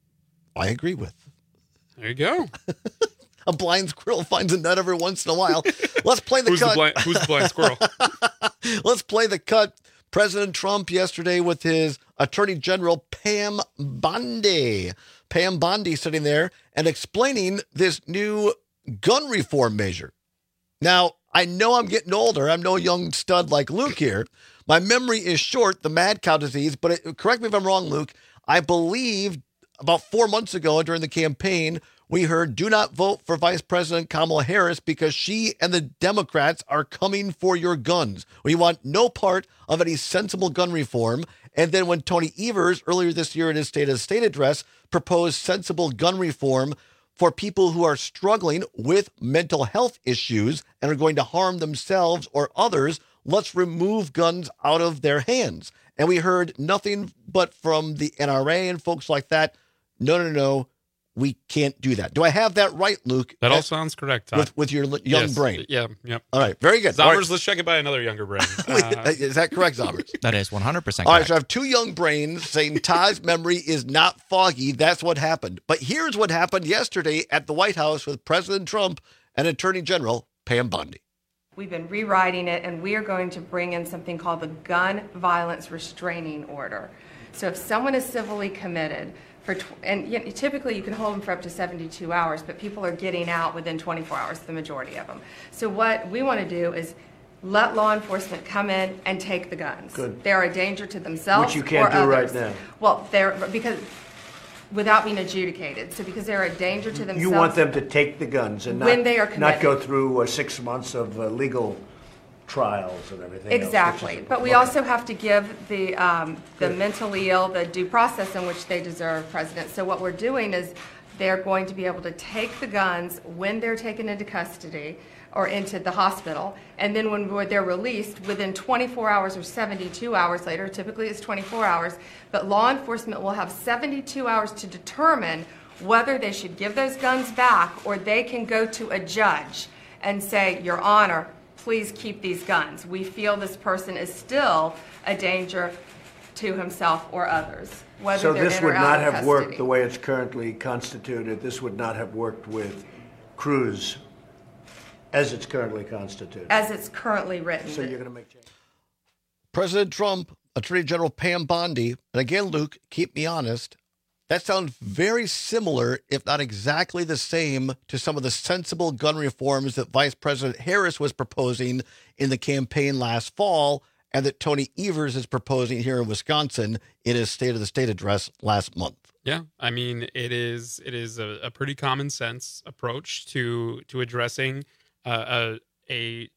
Speaker 16: I agree with.
Speaker 12: There you go.
Speaker 16: A blind squirrel finds a nut every once in a while. Let's play the
Speaker 12: who's
Speaker 16: cut.
Speaker 12: The blind, who's the blind squirrel?
Speaker 16: Let's play the cut. President Trump yesterday with his Attorney General Pam Bondi. Pam Bondi sitting there and explaining this new gun reform measure. Now, I know I'm getting older. I'm no young stud like Luke here. My memory is short, the mad cow disease, but it, correct me if I'm wrong, Luke. I believe about four months ago during the campaign, we heard do not vote for Vice President Kamala Harris because she and the Democrats are coming for your guns. We want no part of any sensible gun reform. And then when Tony Evers earlier this year in his State of the State address proposed sensible gun reform for people who are struggling with mental health issues and are going to harm themselves or others, let's remove guns out of their hands. And we heard nothing but from the N R A and folks like that. No, no, no. We can't do that. Do I have that right, Luke?
Speaker 12: That all sounds correct, Todd.
Speaker 16: With, with your young
Speaker 12: yes.
Speaker 16: brain.
Speaker 12: Yeah, yep.
Speaker 16: All right, very good.
Speaker 12: Zommers,
Speaker 16: right.
Speaker 12: Let's check it by another younger brain.
Speaker 16: Wait,
Speaker 12: Uh,
Speaker 16: is that correct, Zommers?
Speaker 13: That is one hundred percent
Speaker 16: All
Speaker 13: correct.
Speaker 16: right, so I have two young brains saying Todd's memory is not foggy. That's what happened. But here's what happened yesterday at the White House with President Trump and Attorney General Pam Bondi.
Speaker 14: We've been rewriting it, and we are going to bring in something called the Gun Violence Restraining Order. So if someone is civilly committed For tw- and you know, typically you can hold them for up to seventy-two hours, but people are getting out within twenty-four hours, the majority of them. So what we want to do is let law enforcement come in and take the guns.
Speaker 13: Good.
Speaker 14: They're a danger to themselves.
Speaker 13: Which you can't
Speaker 14: or
Speaker 13: do
Speaker 14: others.
Speaker 13: right now.
Speaker 14: Well, they're because without being adjudicated. So because they're a danger to themselves.
Speaker 13: You want them to take the guns and not,
Speaker 14: when they are
Speaker 13: not go
Speaker 14: committed.
Speaker 13: through uh, six months of uh, legal trials and everything else, which
Speaker 14: Exactly,
Speaker 13: is-
Speaker 14: but we
Speaker 13: okay.
Speaker 14: also have to give the um, the
Speaker 13: Good.
Speaker 14: mentally ill the due process in which they deserve, President. So what we're doing is they're going to be able to take the guns when they're taken into custody or into the hospital, and then when they're released within twenty-four hours or seventy-two hours later, typically it's twenty-four hours, but law enforcement will have seventy-two hours to determine whether they should give those guns back or they can go to a judge and say, Your Honor, please keep these guns. We feel this person is still a danger to himself or others, whether
Speaker 13: So
Speaker 14: they're
Speaker 13: this
Speaker 14: in or
Speaker 13: would
Speaker 14: out
Speaker 13: not
Speaker 14: of
Speaker 13: have
Speaker 14: custody.
Speaker 13: worked the way it's currently constituted. This would not have worked with Cruz as it's currently constituted.
Speaker 14: As it's currently written.
Speaker 13: So you're going to make changes.
Speaker 16: President Trump, Attorney General Pam Bondi, and again, Luke, keep me honest, that sounds very similar, if not exactly the same, to some of the sensible gun reforms that Vice President Harris was proposing in the campaign last fall and that Tony Evers is proposing here in Wisconsin in his State of the State address last month.
Speaker 12: Yeah, I mean, it is it is a, a pretty common sense approach to to addressing uh, a, a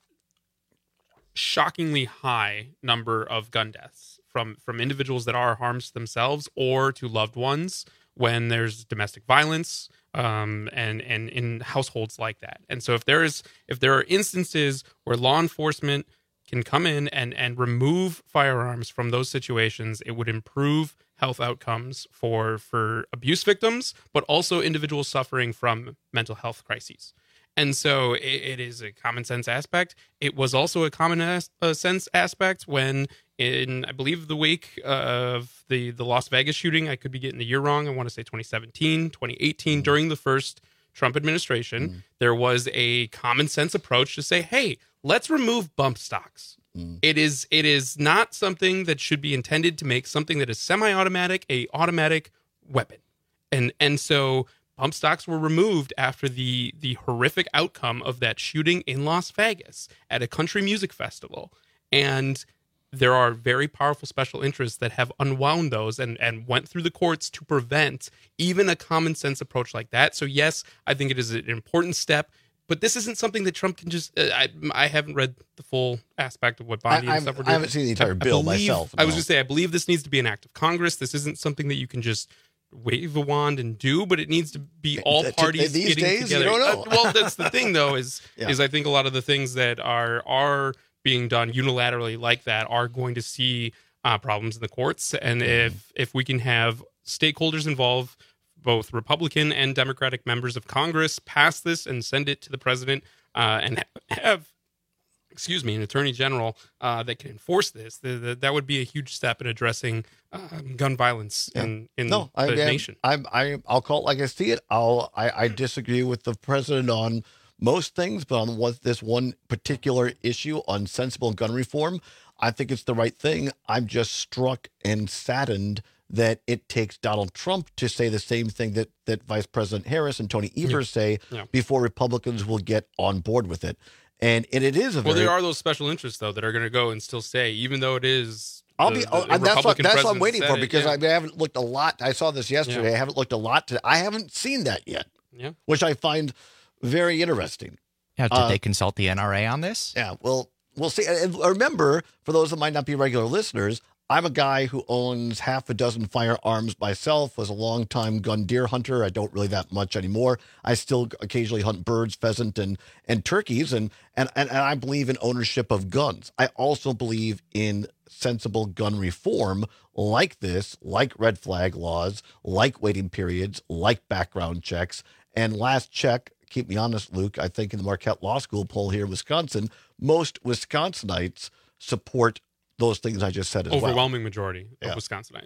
Speaker 12: shockingly high number of gun deaths from from individuals that are harms to themselves or to loved ones when there's domestic violence um, and and in households like that. And so if there is if there are instances where law enforcement can come in and and remove firearms from those situations, it would improve health outcomes for for abuse victims, but also individuals suffering from mental health crises. And so it, it is a common sense aspect. It was also a common as, uh, sense aspect when, in I believe the wake of the the Las Vegas shooting, I could be getting the year wrong. I want to say twenty seventeen, twenty eighteen, mm. during the first Trump administration, mm. there was a common sense approach to say, hey, let's remove bump stocks. Mm. It is it is not something that should be intended to make something that is semi-automatic a automatic weapon. And and so bump stocks were removed after the the horrific outcome of that shooting in Las Vegas at a country music festival. And there are very powerful special interests that have unwound those and, and went through the courts to prevent even a common sense approach like that. So yes, I think it is an important step. But this isn't something that Trump can just. Uh, I I haven't read the full aspect of what Bondi
Speaker 16: I,
Speaker 12: and stuff were
Speaker 16: I
Speaker 12: doing.
Speaker 16: haven't seen the entire
Speaker 12: I,
Speaker 16: bill
Speaker 12: I believe,
Speaker 16: myself.
Speaker 12: I was
Speaker 16: no.
Speaker 12: going to say, I believe this needs to be an act of Congress. This isn't something that you can just wave a wand and do, but it needs to be all parties
Speaker 16: These
Speaker 12: getting
Speaker 16: days,
Speaker 12: together.
Speaker 16: you don't know.
Speaker 12: Uh, well, that's the thing, though, is
Speaker 16: Yeah.
Speaker 12: is I think a lot of the things that are are being done unilaterally like that are going to see uh, problems in the courts. And
Speaker 16: Mm-hmm.
Speaker 12: if if we can have stakeholders involved, both Republican and Democratic members of Congress, pass this and send it to the president, uh, and have, excuse me, an attorney general uh, that can enforce this, the, the, that would be a huge step in addressing um, gun violence in, in
Speaker 16: no,
Speaker 12: the
Speaker 16: I, I,
Speaker 12: nation.
Speaker 16: I'm, I, I'll call it like I see it. I'll, I, I disagree with the president on most things, but on what this one particular issue on sensible gun reform, I think it's the right thing. I'm just struck and saddened that it takes Donald Trump to say the same thing that, that Vice President Harris and Tony Evers
Speaker 12: Yeah.
Speaker 16: say
Speaker 12: Yeah.
Speaker 16: before Republicans will get on board with it. And, and it is a
Speaker 12: Well,
Speaker 16: very...
Speaker 12: there are those special interests, though, that are going to go and still say, even though it is.
Speaker 16: I'll
Speaker 12: the,
Speaker 16: be.
Speaker 12: the
Speaker 16: oh, and that's what
Speaker 12: Republican
Speaker 16: that's what I'm
Speaker 12: president
Speaker 16: waiting
Speaker 12: said
Speaker 16: for
Speaker 12: it,
Speaker 16: because
Speaker 12: yeah.
Speaker 16: I, mean, I haven't looked a lot. I saw this yesterday.
Speaker 12: Yeah.
Speaker 16: I haven't looked a lot. To, I haven't seen that yet.
Speaker 12: Yeah.
Speaker 16: Which I find very interesting.
Speaker 15: Yeah, did
Speaker 16: Uh,
Speaker 15: they consult the N R A on this?
Speaker 16: Yeah. Well, we'll see. And remember, for those that might not be regular listeners, I'm a guy who owns half a dozen firearms myself, was a longtime gun deer hunter. I don't really that much anymore. I still occasionally hunt birds, pheasant, and and turkeys, and and, and, and I believe in ownership of guns. I also believe in sensible gun reform like this, like red flag laws, like waiting periods, like background checks. And last check, keep me honest, Luke, I think in the Marquette Law School poll here in Wisconsin, most Wisconsinites support those things I just said as well.
Speaker 12: Overwhelming majority of
Speaker 16: Yeah.
Speaker 12: Wisconsinites, yeah.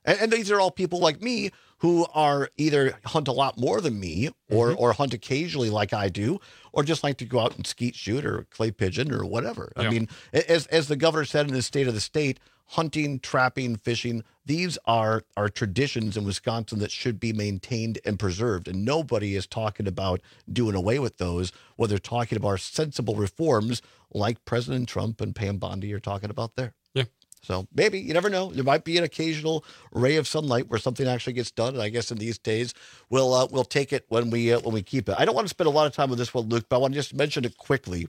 Speaker 16: And, and these are all people like me who are either hunt a lot more than me or, mm-hmm. or hunt occasionally like I do, or just like to go out and skeet shoot or clay pigeon or whatever. Yeah. I mean, as as the governor said in his State of the State, hunting, trapping, fishing, these are, are traditions in Wisconsin that should be maintained and preserved. And nobody is talking about doing away with those, when they're talking about sensible reforms like President Trump and Pam Bondi are talking about there.
Speaker 12: Yeah.
Speaker 16: So maybe, you never know. There might be an occasional ray of sunlight where something actually gets done. And I guess in these days, we'll uh, we'll take it when we uh, when we keep it. I don't want to spend a lot of time on this one, Luke, but I want to just mention it quickly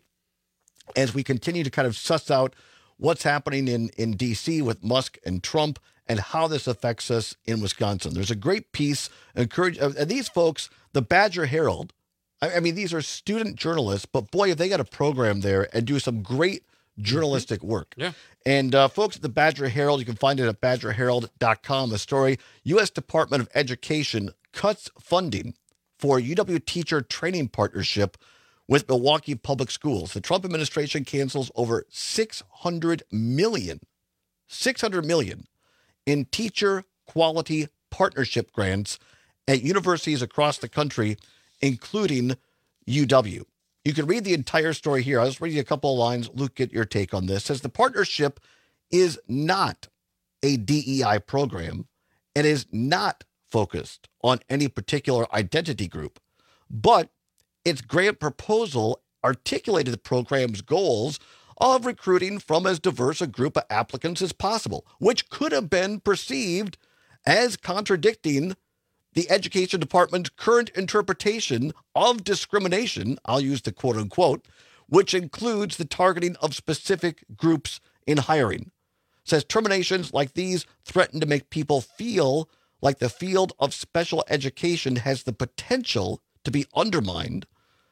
Speaker 16: as we continue to kind of suss out what's happening in, in D C with Musk and Trump and how this affects us in Wisconsin. There's a great piece. Encourage uh, and these folks, the Badger Herald. I, I mean, these are student journalists, but boy, have they got a program there and do some great journalistic work.
Speaker 12: Yeah.
Speaker 16: And uh, folks at the Badger Herald, you can find it at badger herald dot com. The story, U S Department of Education cuts funding for U W teacher training partnership with Milwaukee Public Schools. The Trump administration cancels over six hundred million dollars, six hundred million dollars in teacher quality partnership grants at universities across the country, including U W. You can read the entire story here. I'll just read you a couple of lines. Luke, get your take on this. It says the partnership is not a D E I program and is not focused on any particular identity group, but its grant proposal articulated the program's goals of recruiting from as diverse a group of applicants as possible, which could have been perceived as contradicting the Education Department's current interpretation of discrimination, I'll use the quote unquote, which includes the targeting of specific groups in hiring. Says terminations like these threaten to make people feel like the field of special education has the potential to be undermined.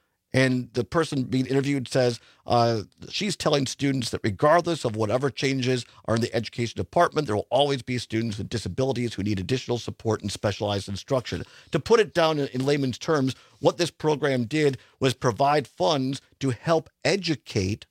Speaker 16: And the person being interviewed says uh, she's telling students that regardless of whatever changes are in the education department, there will always be students with disabilities who need additional support and specialized instruction. To put it down in, in layman's terms, what this program did was provide funds to help educate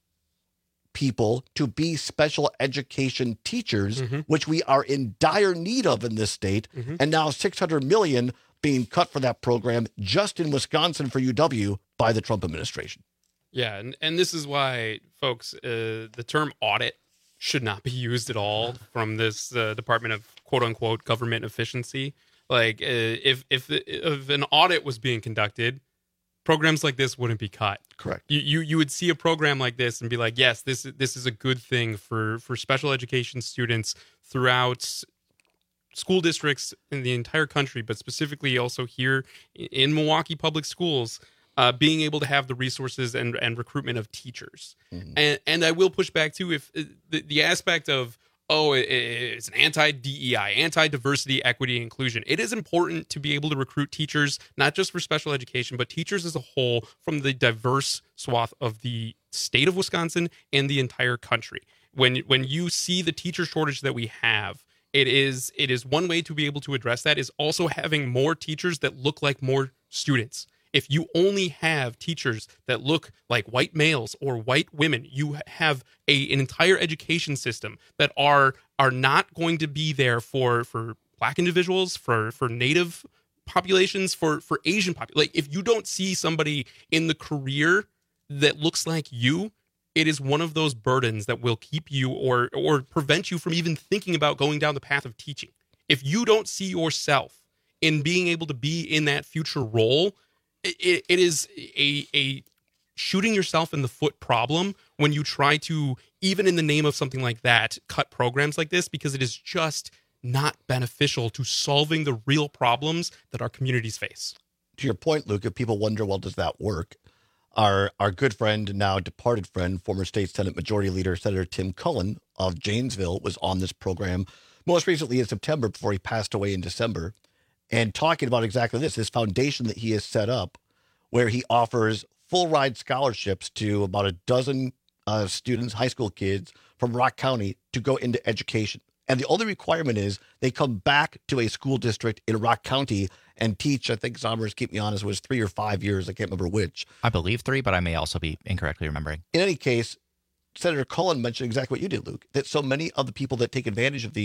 Speaker 16: people to be special education teachers, mm-hmm. which we are in dire need of in this state. Mm-hmm. And now six hundred million dollars being cut for that program just in Wisconsin for U W by the Trump administration.
Speaker 12: Yeah, and, and this is why, folks, uh, the term audit should not be used at all from this uh, Department of quote-unquote government efficiency. Like, uh, if, if if an audit was being conducted, programs like this wouldn't be cut.
Speaker 16: Correct.
Speaker 12: You, you you would see a program like this and be like, yes, this, this is a good thing for, for special education students throughout school districts in the entire country, but specifically also here in Milwaukee Public Schools, uh, being able to have the resources and, and recruitment of teachers. Mm-hmm. And and I will push back too, if the, the aspect of, oh, it, it's an anti-D E I, anti-diversity, equity, inclusion. It is important to be able to recruit teachers, not just for special education, but teachers as a whole from the diverse swath of the state of Wisconsin and the entire country. When when you see the teacher shortage that we have, It is it is one way to be able to address that is also having more teachers that look like more students. If you only have teachers that look like white males or white women, you have a, an entire education system that are are not going to be there for, for Black individuals, for, for Native populations, for, for Asian populations. Like, if you don't see somebody in the career that looks like you, it is one of those burdens that will keep you or or prevent you from even thinking about going down the path of teaching. If you don't see yourself in being able to be in that future role, it, it is a, a shooting yourself in the foot problem when you try to, even in the name of something like that, cut programs like this, because it is just not beneficial to solving the real problems that our communities face.
Speaker 16: To your point, Luke, if people wonder, well, does that work? Our our good friend, now departed friend, former state Senate Majority Leader, Senator Tim Cullen of Janesville, was on this program most recently in September before he passed away in December, and talking about exactly this, this foundation that he has set up where he offers full ride scholarships to about a dozen uh, students, high school kids from Rock County to go into education. And the only requirement is they come back to a school district in Rock County and teach, I think Zommers, keep me honest, it was three or five years. I can't remember which.
Speaker 2: I believe three, but I may also be incorrectly remembering.
Speaker 16: In any case, Senator Cullen mentioned exactly what you did, Luke, that so many of the people that take advantage of these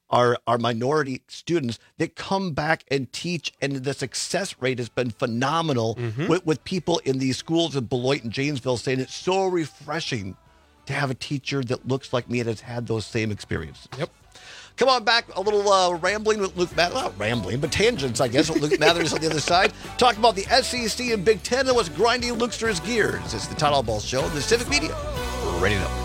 Speaker 16: are, are minority students that come back and teach, and the success rate has been phenomenal
Speaker 12: Mm-hmm.
Speaker 16: with, with people in these schools in Beloit and Janesville saying it's so refreshing to have a teacher that looks like me and has had those same experiences.
Speaker 12: Yep.
Speaker 16: Come on back, a little uh, rambling with Luke Mathers. Not rambling, but tangents, I guess, with Luke Mathers on the other side. Talking about the S E C and Big Ten and what's grinding Lukester's gears. It's the Todd Allball Show on the Civic Media Radio Network.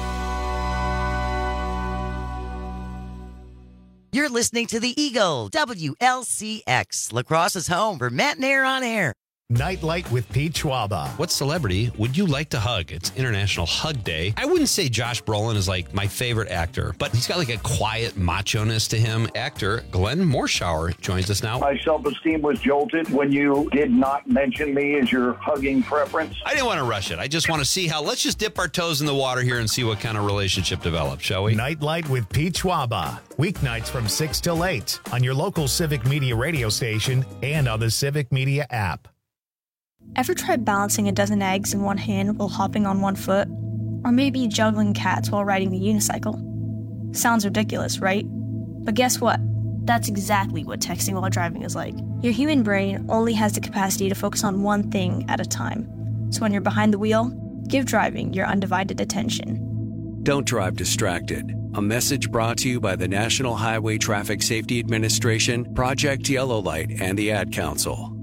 Speaker 3: You're listening to the Eagle, W L C X, La Crosse's home for Matt Nair on air.
Speaker 1: Nightlight with Pete Schwaba.
Speaker 10: What celebrity would you like to hug? It's International Hug Day. I wouldn't say Josh Brolin is like my favorite actor, but he's got like a quiet macho-ness to him. Actor Glenn Morshower joins us now.
Speaker 15: My self-esteem was jolted when you did not mention me as your hugging preference.
Speaker 10: I didn't want to rush it. I just want to see how, let's just dip our toes in the water here and see what kind of relationship develops, shall we?
Speaker 1: Nightlight with Pete Schwaba. Weeknights from six till eight on your local Civic Media radio station and on the Civic Media app.
Speaker 17: Ever tried balancing a dozen eggs in one hand while hopping on one foot? Or maybe juggling cats while riding the unicycle? Sounds ridiculous, right? But guess what? That's exactly what texting while driving is like. Your human brain only has the capacity to focus on one thing at a time. So when you're behind the wheel, give driving your undivided attention.
Speaker 18: Don't drive distracted. A message brought to you by the National Highway Traffic Safety Administration, Project Yellow Light, and the Ad Council.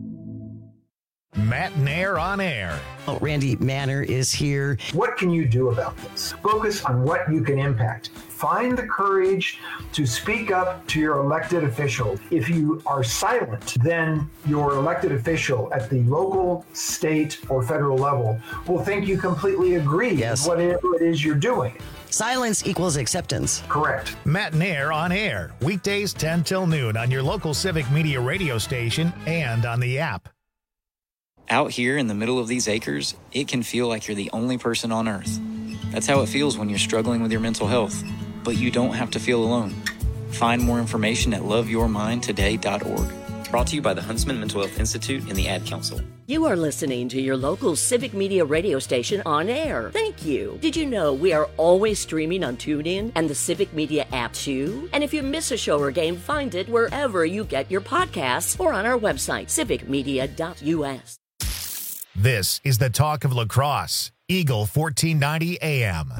Speaker 1: Matt Nair on air.
Speaker 3: Oh, Randy Manor is here.
Speaker 19: What can you do about this? Focus on what you can impact. Find the courage to speak up to your elected official. If you are silent, then your elected official at the local, state, or federal level will think you completely agree
Speaker 3: yes.
Speaker 19: with whatever it is you're doing.
Speaker 3: Silence equals acceptance.
Speaker 19: Correct.
Speaker 1: Matt Nair on air. Weekdays ten till noon on your local Civic Media radio station and on the app.
Speaker 20: Out here in the middle of these acres, it can feel like you're the only person on Earth. That's how it feels when you're struggling with your mental health. But you don't have to feel alone. Find more information at love your mind today dot org. Brought to you by the Huntsman Mental Health Institute and the Ad Council.
Speaker 21: You are listening to your local Civic Media radio station on air. Thank you. Did you know we are always streaming on TuneIn and the Civic Media app too? And if you miss a show or game, find it wherever you get your podcasts or on our website, civic media dot U S.
Speaker 1: This is the talk of La Crosse, Eagle fourteen ninety A M.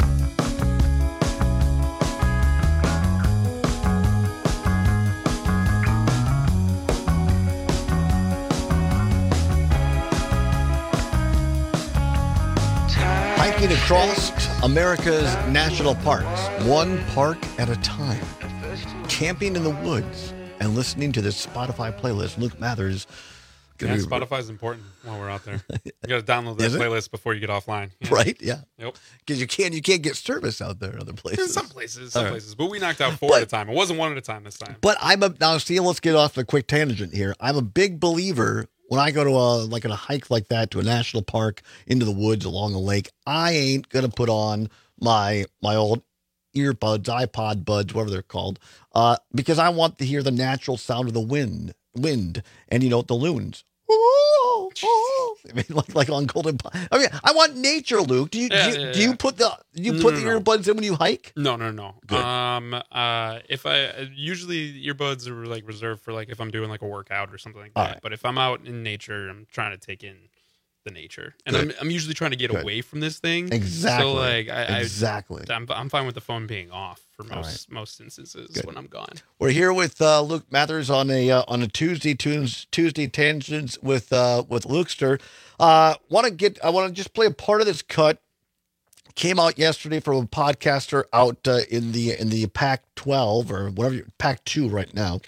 Speaker 16: Hiking across America's national parks, one park at a time. Camping in the woods and listening to this Spotify playlist. Luke Mathers.
Speaker 12: Yeah, Spotify's important while we're out there. You got to download that playlist before you get offline. Yeah.
Speaker 16: Right? Yeah.
Speaker 12: Yep.
Speaker 16: Because you can't you can't get service out there in other places.
Speaker 12: Some places, some
Speaker 16: All right.
Speaker 12: places, but we knocked out four
Speaker 16: But-
Speaker 12: at a time. It wasn't one at a time this time.
Speaker 16: But I'm a now see. Let's get off the quick tangent here. I'm a big believer when I go to a like on a hike like that to a national park into the woods along a lake. I ain't gonna put on my my old earbuds, iPod buds, whatever they're called, uh, because I want to hear the natural sound of the wind, wind, and you know the loons. Ooh, ooh. I mean, like like on Golden Pond. I mean, I want nature, Luke. Do you
Speaker 12: Yeah,
Speaker 16: do, you,
Speaker 12: yeah,
Speaker 16: do you
Speaker 12: yeah.
Speaker 16: put the do you
Speaker 12: No,
Speaker 16: put
Speaker 12: no,
Speaker 16: the
Speaker 12: no.
Speaker 16: earbuds in when you hike?
Speaker 12: No, no, no.
Speaker 16: Good.
Speaker 12: Um, uh, if I usually earbuds are like reserved for like if I'm doing like a workout or something like
Speaker 16: All
Speaker 12: that.
Speaker 16: right.
Speaker 12: But if I'm out in nature, I'm trying to take in the nature, and
Speaker 16: Good.
Speaker 12: I'm I'm usually trying to get
Speaker 16: Good.
Speaker 12: away from this thing.
Speaker 16: Exactly.
Speaker 12: So like I,
Speaker 16: Exactly.
Speaker 12: I I'm I'm fine with the phone being off for
Speaker 16: All
Speaker 12: most most instances
Speaker 16: Good.
Speaker 12: when I'm gone.
Speaker 16: We're here with uh, Luke Mathers on a uh, on a Tuesday tunes Tuesday tangents with uh, with Lukester. Uh, want to get I want to just play a part of this cut. Came out yesterday from a podcaster out uh, in the in the Pac twelve or whatever Pac two right now.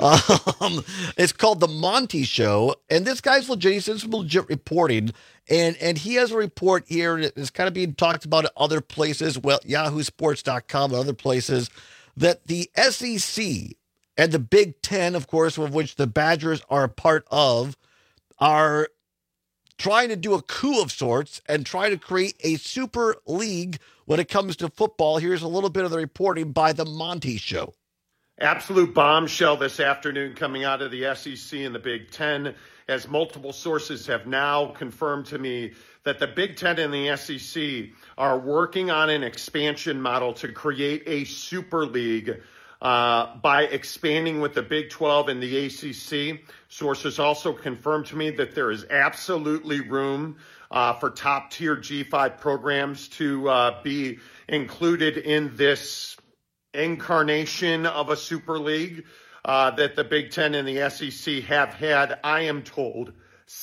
Speaker 16: um, it's called the Monty Show, and this guy's legit. He's some legit reporting, and and he has a report here that's kind of being talked about at other places. Well, Yahoo Sports dot com and other places that the S E C and the Big Ten, of course, of which the Badgers are a part of, are trying to do a coup of sorts and try to create a super league when it comes to football. Here's a little bit of the reporting by the Monty Show.
Speaker 22: Absolute bombshell this afternoon coming out of the S E C and the Big Ten, as multiple sources have now confirmed to me that the Big Ten and the S E C are working on an expansion model to create a super league uh, by expanding with the Big twelve and the A C C. Sources also confirmed to me that there is absolutely room uh, for top-tier G five programs to uh, be included in this incarnation of a Super League uh, that the Big Ten and the S E C have had, I am told,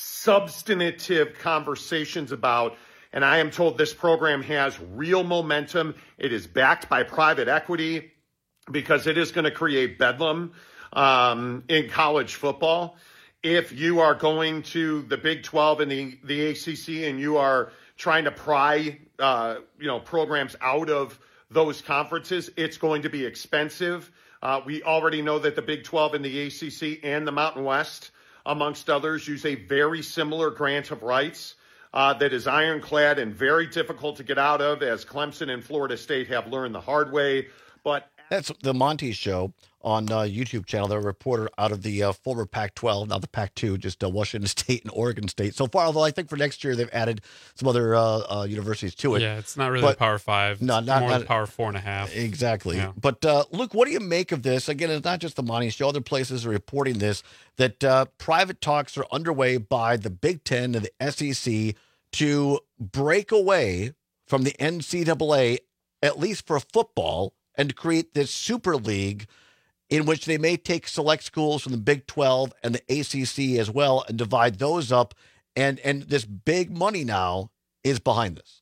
Speaker 22: substantive conversations about. And I am told this program has real momentum. It is backed by private equity because it is going to create bedlam um, in college football. If you are going to the Big twelve and the, the A C C and you are trying to pry uh, you know, programs out of those conferences, it's going to be expensive. Uh, we already know that the Big twelve and the A C C and the Mountain West, amongst others, use a very similar grant of rights uh, that is ironclad and very difficult to get out of, as Clemson and Florida State have learned the hard way. But
Speaker 16: that's the Monty Show on uh, YouTube channel. They're a reporter out of the uh, former Pac twelve, now the Pac two, just uh, Washington State and Oregon State. So far, although I think for next year they've added some other uh, uh, universities to it.
Speaker 12: Yeah, it's not really
Speaker 16: but,
Speaker 12: a Power Five.
Speaker 16: No,
Speaker 12: it's
Speaker 16: not
Speaker 12: more
Speaker 16: not,
Speaker 12: Power Four and a half.
Speaker 16: Exactly.
Speaker 12: Yeah.
Speaker 16: But uh, Luke, what do you make of this? Again, it's not just the Monty Show. Other places are reporting this, that uh, private talks are underway by the Big Ten and the S E C to break away from the N C double A, at least for football, and to create this Super League in which they may take select schools from the Big twelve and the A C C as well and divide those up. And and this big money now is behind this.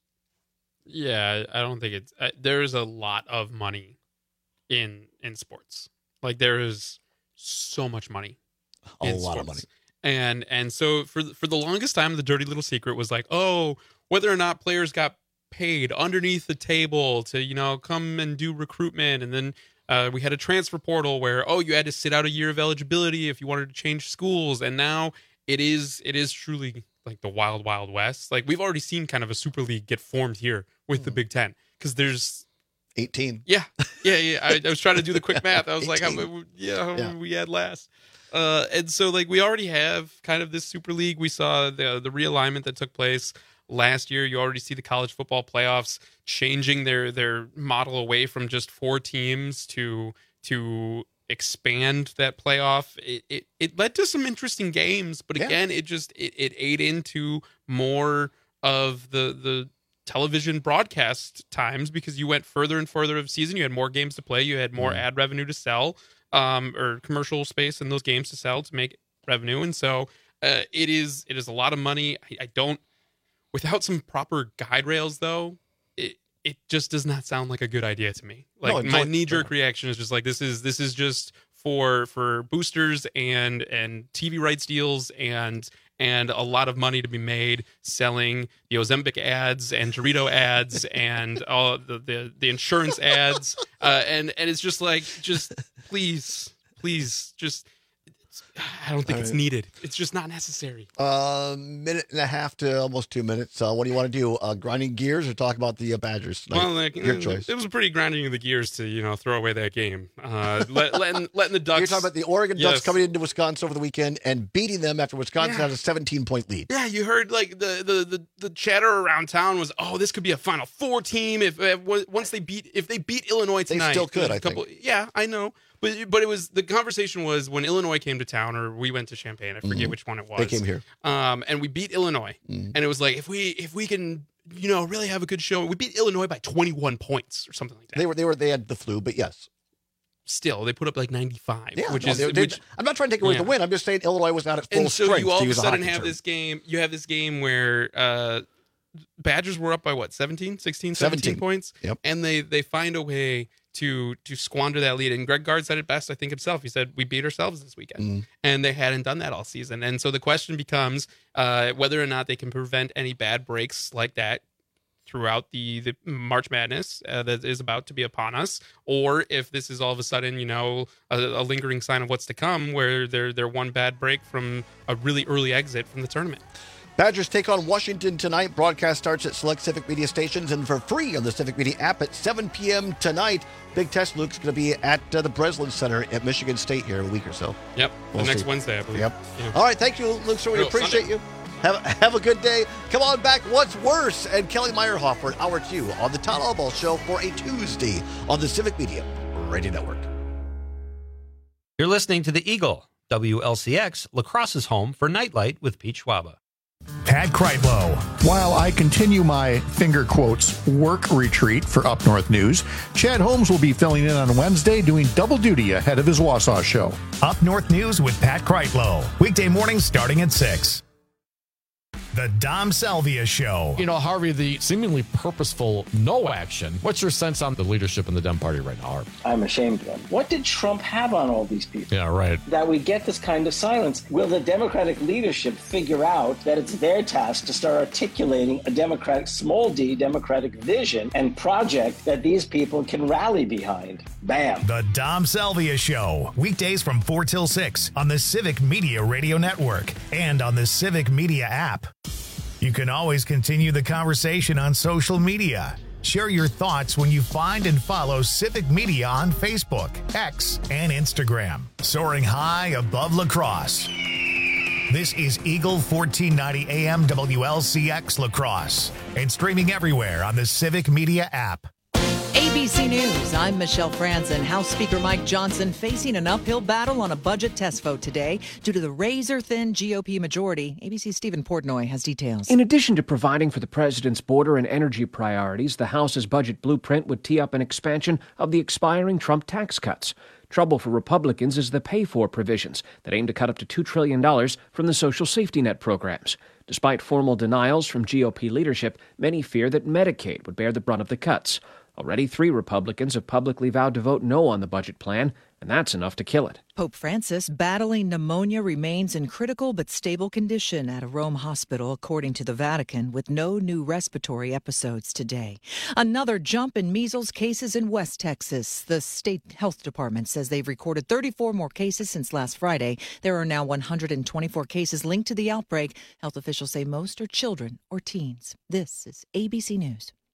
Speaker 12: Yeah, I don't think it's uh, there's a lot of money in in sports. Like there is so much money.
Speaker 16: A
Speaker 12: in
Speaker 16: lot
Speaker 12: sports.
Speaker 16: of money.
Speaker 12: And and so for for the longest time, the dirty little secret was like, oh, whether or not players got paid underneath the table to, you know, come and do recruitment. And then uh, we had a transfer portal where, oh, you had to sit out a year of eligibility if you wanted to change schools. And now it is it is truly like the wild, wild west. Like we've already seen kind of a Super League get formed here with mm. the Big Ten because there's
Speaker 16: eighteen.
Speaker 12: Yeah. Yeah. Yeah. I, I was trying to do the quick math. I was like, how, yeah, how yeah. we had last. Uh, and so like we already have kind of this Super League. We saw the the realignment that took place last year. You already see the college football playoffs changing their their model away from just four teams to to expand that playoff. It it, it led to some interesting games, but again, yeah. it just it, it ate into more of the the television broadcast times because you went further and further of season. You had more games to play. You had more mm. ad revenue to sell, um, or commercial space in those games to sell to make revenue. And so uh, it is it is a lot of money. I, I don't. Without some proper guide rails, though, it it just does not sound like a good idea to me. Like no, my like, knee jerk no. reaction is just like this is this is just for for boosters and and T V rights deals and and a lot of money to be made selling the Ozempic ads and Dorito ads and all the the, the insurance ads uh, and and it's just like just please please just. I don't think All it's right. needed. It's just not necessary.
Speaker 16: A uh, minute and a half to almost two minutes. Uh, what do you want to do? Uh, grinding gears or talk about the uh, Badgers? Like,
Speaker 12: well, like,
Speaker 16: your
Speaker 12: it,
Speaker 16: choice.
Speaker 12: It was a pretty grinding of the gears to you know throw away that game. Uh, let, letting, letting the Ducks.
Speaker 16: You're talking about the Oregon
Speaker 12: yes.
Speaker 16: Ducks coming into Wisconsin over the weekend and beating them after Wisconsin
Speaker 12: yeah.
Speaker 16: had a seventeen point lead.
Speaker 12: Yeah, you heard like the, the the the chatter around town was, oh, this could be a Final Four team if, if once they beat if they beat Illinois tonight.
Speaker 16: They still could, I
Speaker 12: couple,
Speaker 16: think.
Speaker 12: Yeah, I know. But but it was the conversation was when Illinois came to town, or we went to Champaign. I forget
Speaker 16: mm-hmm.
Speaker 12: which one it was.
Speaker 16: They came here,
Speaker 12: um, and we beat Illinois.
Speaker 16: Mm-hmm.
Speaker 12: And it was like if we if we can you know really have a good show, we beat Illinois by twenty-one points or something like that.
Speaker 16: They were they were they had the flu, but yes,
Speaker 12: still they put up like ninety-five.
Speaker 16: Yeah,
Speaker 12: which
Speaker 16: no,
Speaker 12: is
Speaker 16: they, they,
Speaker 12: which,
Speaker 16: I'm not trying to take away
Speaker 12: yeah.
Speaker 16: the win. I'm just saying Illinois was not at full
Speaker 12: and so
Speaker 16: strength.
Speaker 12: you all of a sudden
Speaker 16: a
Speaker 12: have
Speaker 16: term.
Speaker 12: this game. You have this game where. Uh, Badgers were up by what, seventeen, sixteen, seventeen, seventeen points?
Speaker 16: Yep.
Speaker 12: And they they find a way to to squander that lead. And Greg Gard said it best, I think, himself. He said, we beat ourselves this weekend.
Speaker 16: Mm.
Speaker 12: And they hadn't done that all season. And so the question becomes uh, whether or not they can prevent any bad breaks like that throughout the, the March Madness uh, that is about to be upon us, or if this is all of a sudden, you know, a, a lingering sign of what's to come, where they're, they're one bad break from a really early exit from the tournament.
Speaker 16: Badgers take on Washington tonight. Broadcast starts at select Civic Media stations and for free on the Civic Media app at seven p.m. tonight. Big Test Luke's going to be at uh, the Breslin Center at Michigan State here in a week or so.
Speaker 12: Yep,
Speaker 16: We'll
Speaker 12: the next
Speaker 16: see.
Speaker 12: Wednesday, I believe.
Speaker 16: Yep.
Speaker 12: Yeah.
Speaker 16: All right, thank you, Luke. So we
Speaker 12: Real
Speaker 16: appreciate
Speaker 12: Sunday.
Speaker 16: you. Have, have a good day. Come on back. What's worse? And Kelly Meyerhoff for an hour two on the Todd Allball Show for a Tuesday on the Civic Media Radio Network.
Speaker 10: You're listening to the Eagle, W L C X, La Crosse's home for Nightlight with Pete Schwaba.
Speaker 1: Pat Kreitlow.
Speaker 4: While I continue my finger quotes work retreat for Up North News, Chad Holmes will be filling in on Wednesday doing double duty ahead of his Wausau show.
Speaker 1: Up North News with Pat Kreitlow. Weekday mornings starting at six. The Dom Salvia Show.
Speaker 5: You know, Harvey, the seemingly purposeful no action. What's your sense on the leadership in the Dem Party right now, Harvey?
Speaker 6: I'm ashamed of them. What did Trump have on all these people?
Speaker 5: Yeah, right.
Speaker 6: That we get this kind of silence. Will the Democratic leadership figure out that it's their task to start articulating a Democratic, small d, Democratic vision and project that these people can rally behind? Bam.
Speaker 1: The Dom Salvia Show. Weekdays from four till six on the Civic Media Radio Network and on the Civic Media app. You can always continue the conversation on social media. Share your thoughts when you find and follow Civic Media on Facebook, X, and Instagram. Soaring high above La Crosse. This is Eagle fourteen ninety A M W L C X La Crosse and streaming everywhere on the Civic Media app.
Speaker 7: A B C News, I'm Michelle Franzen. House Speaker Mike Johnson facing an uphill battle on a budget test vote today due to the razor-thin G O P majority. A B C's Stephen Portnoy has details.
Speaker 9: In addition to providing for the president's border and energy priorities, the House's budget blueprint would tee up an expansion of the expiring Trump tax cuts. Trouble for Republicans is the pay-for provisions that aim to cut up to two trillion dollars from the social safety net programs. Despite formal denials from G O P leadership, many fear that Medicaid would bear the brunt of the cuts. Already, three Republicans have publicly vowed to vote no on the budget plan, and that's enough to kill it.
Speaker 7: Pope Francis battling pneumonia remains in critical but stable condition at a Rome hospital, according to the Vatican, with no new respiratory episodes today. Another jump in measles cases in West Texas. The state health department says they've recorded thirty-four more cases since last Friday. There are now one hundred twenty-four cases linked to the outbreak. Health officials say most are children or teens. This is A B C News.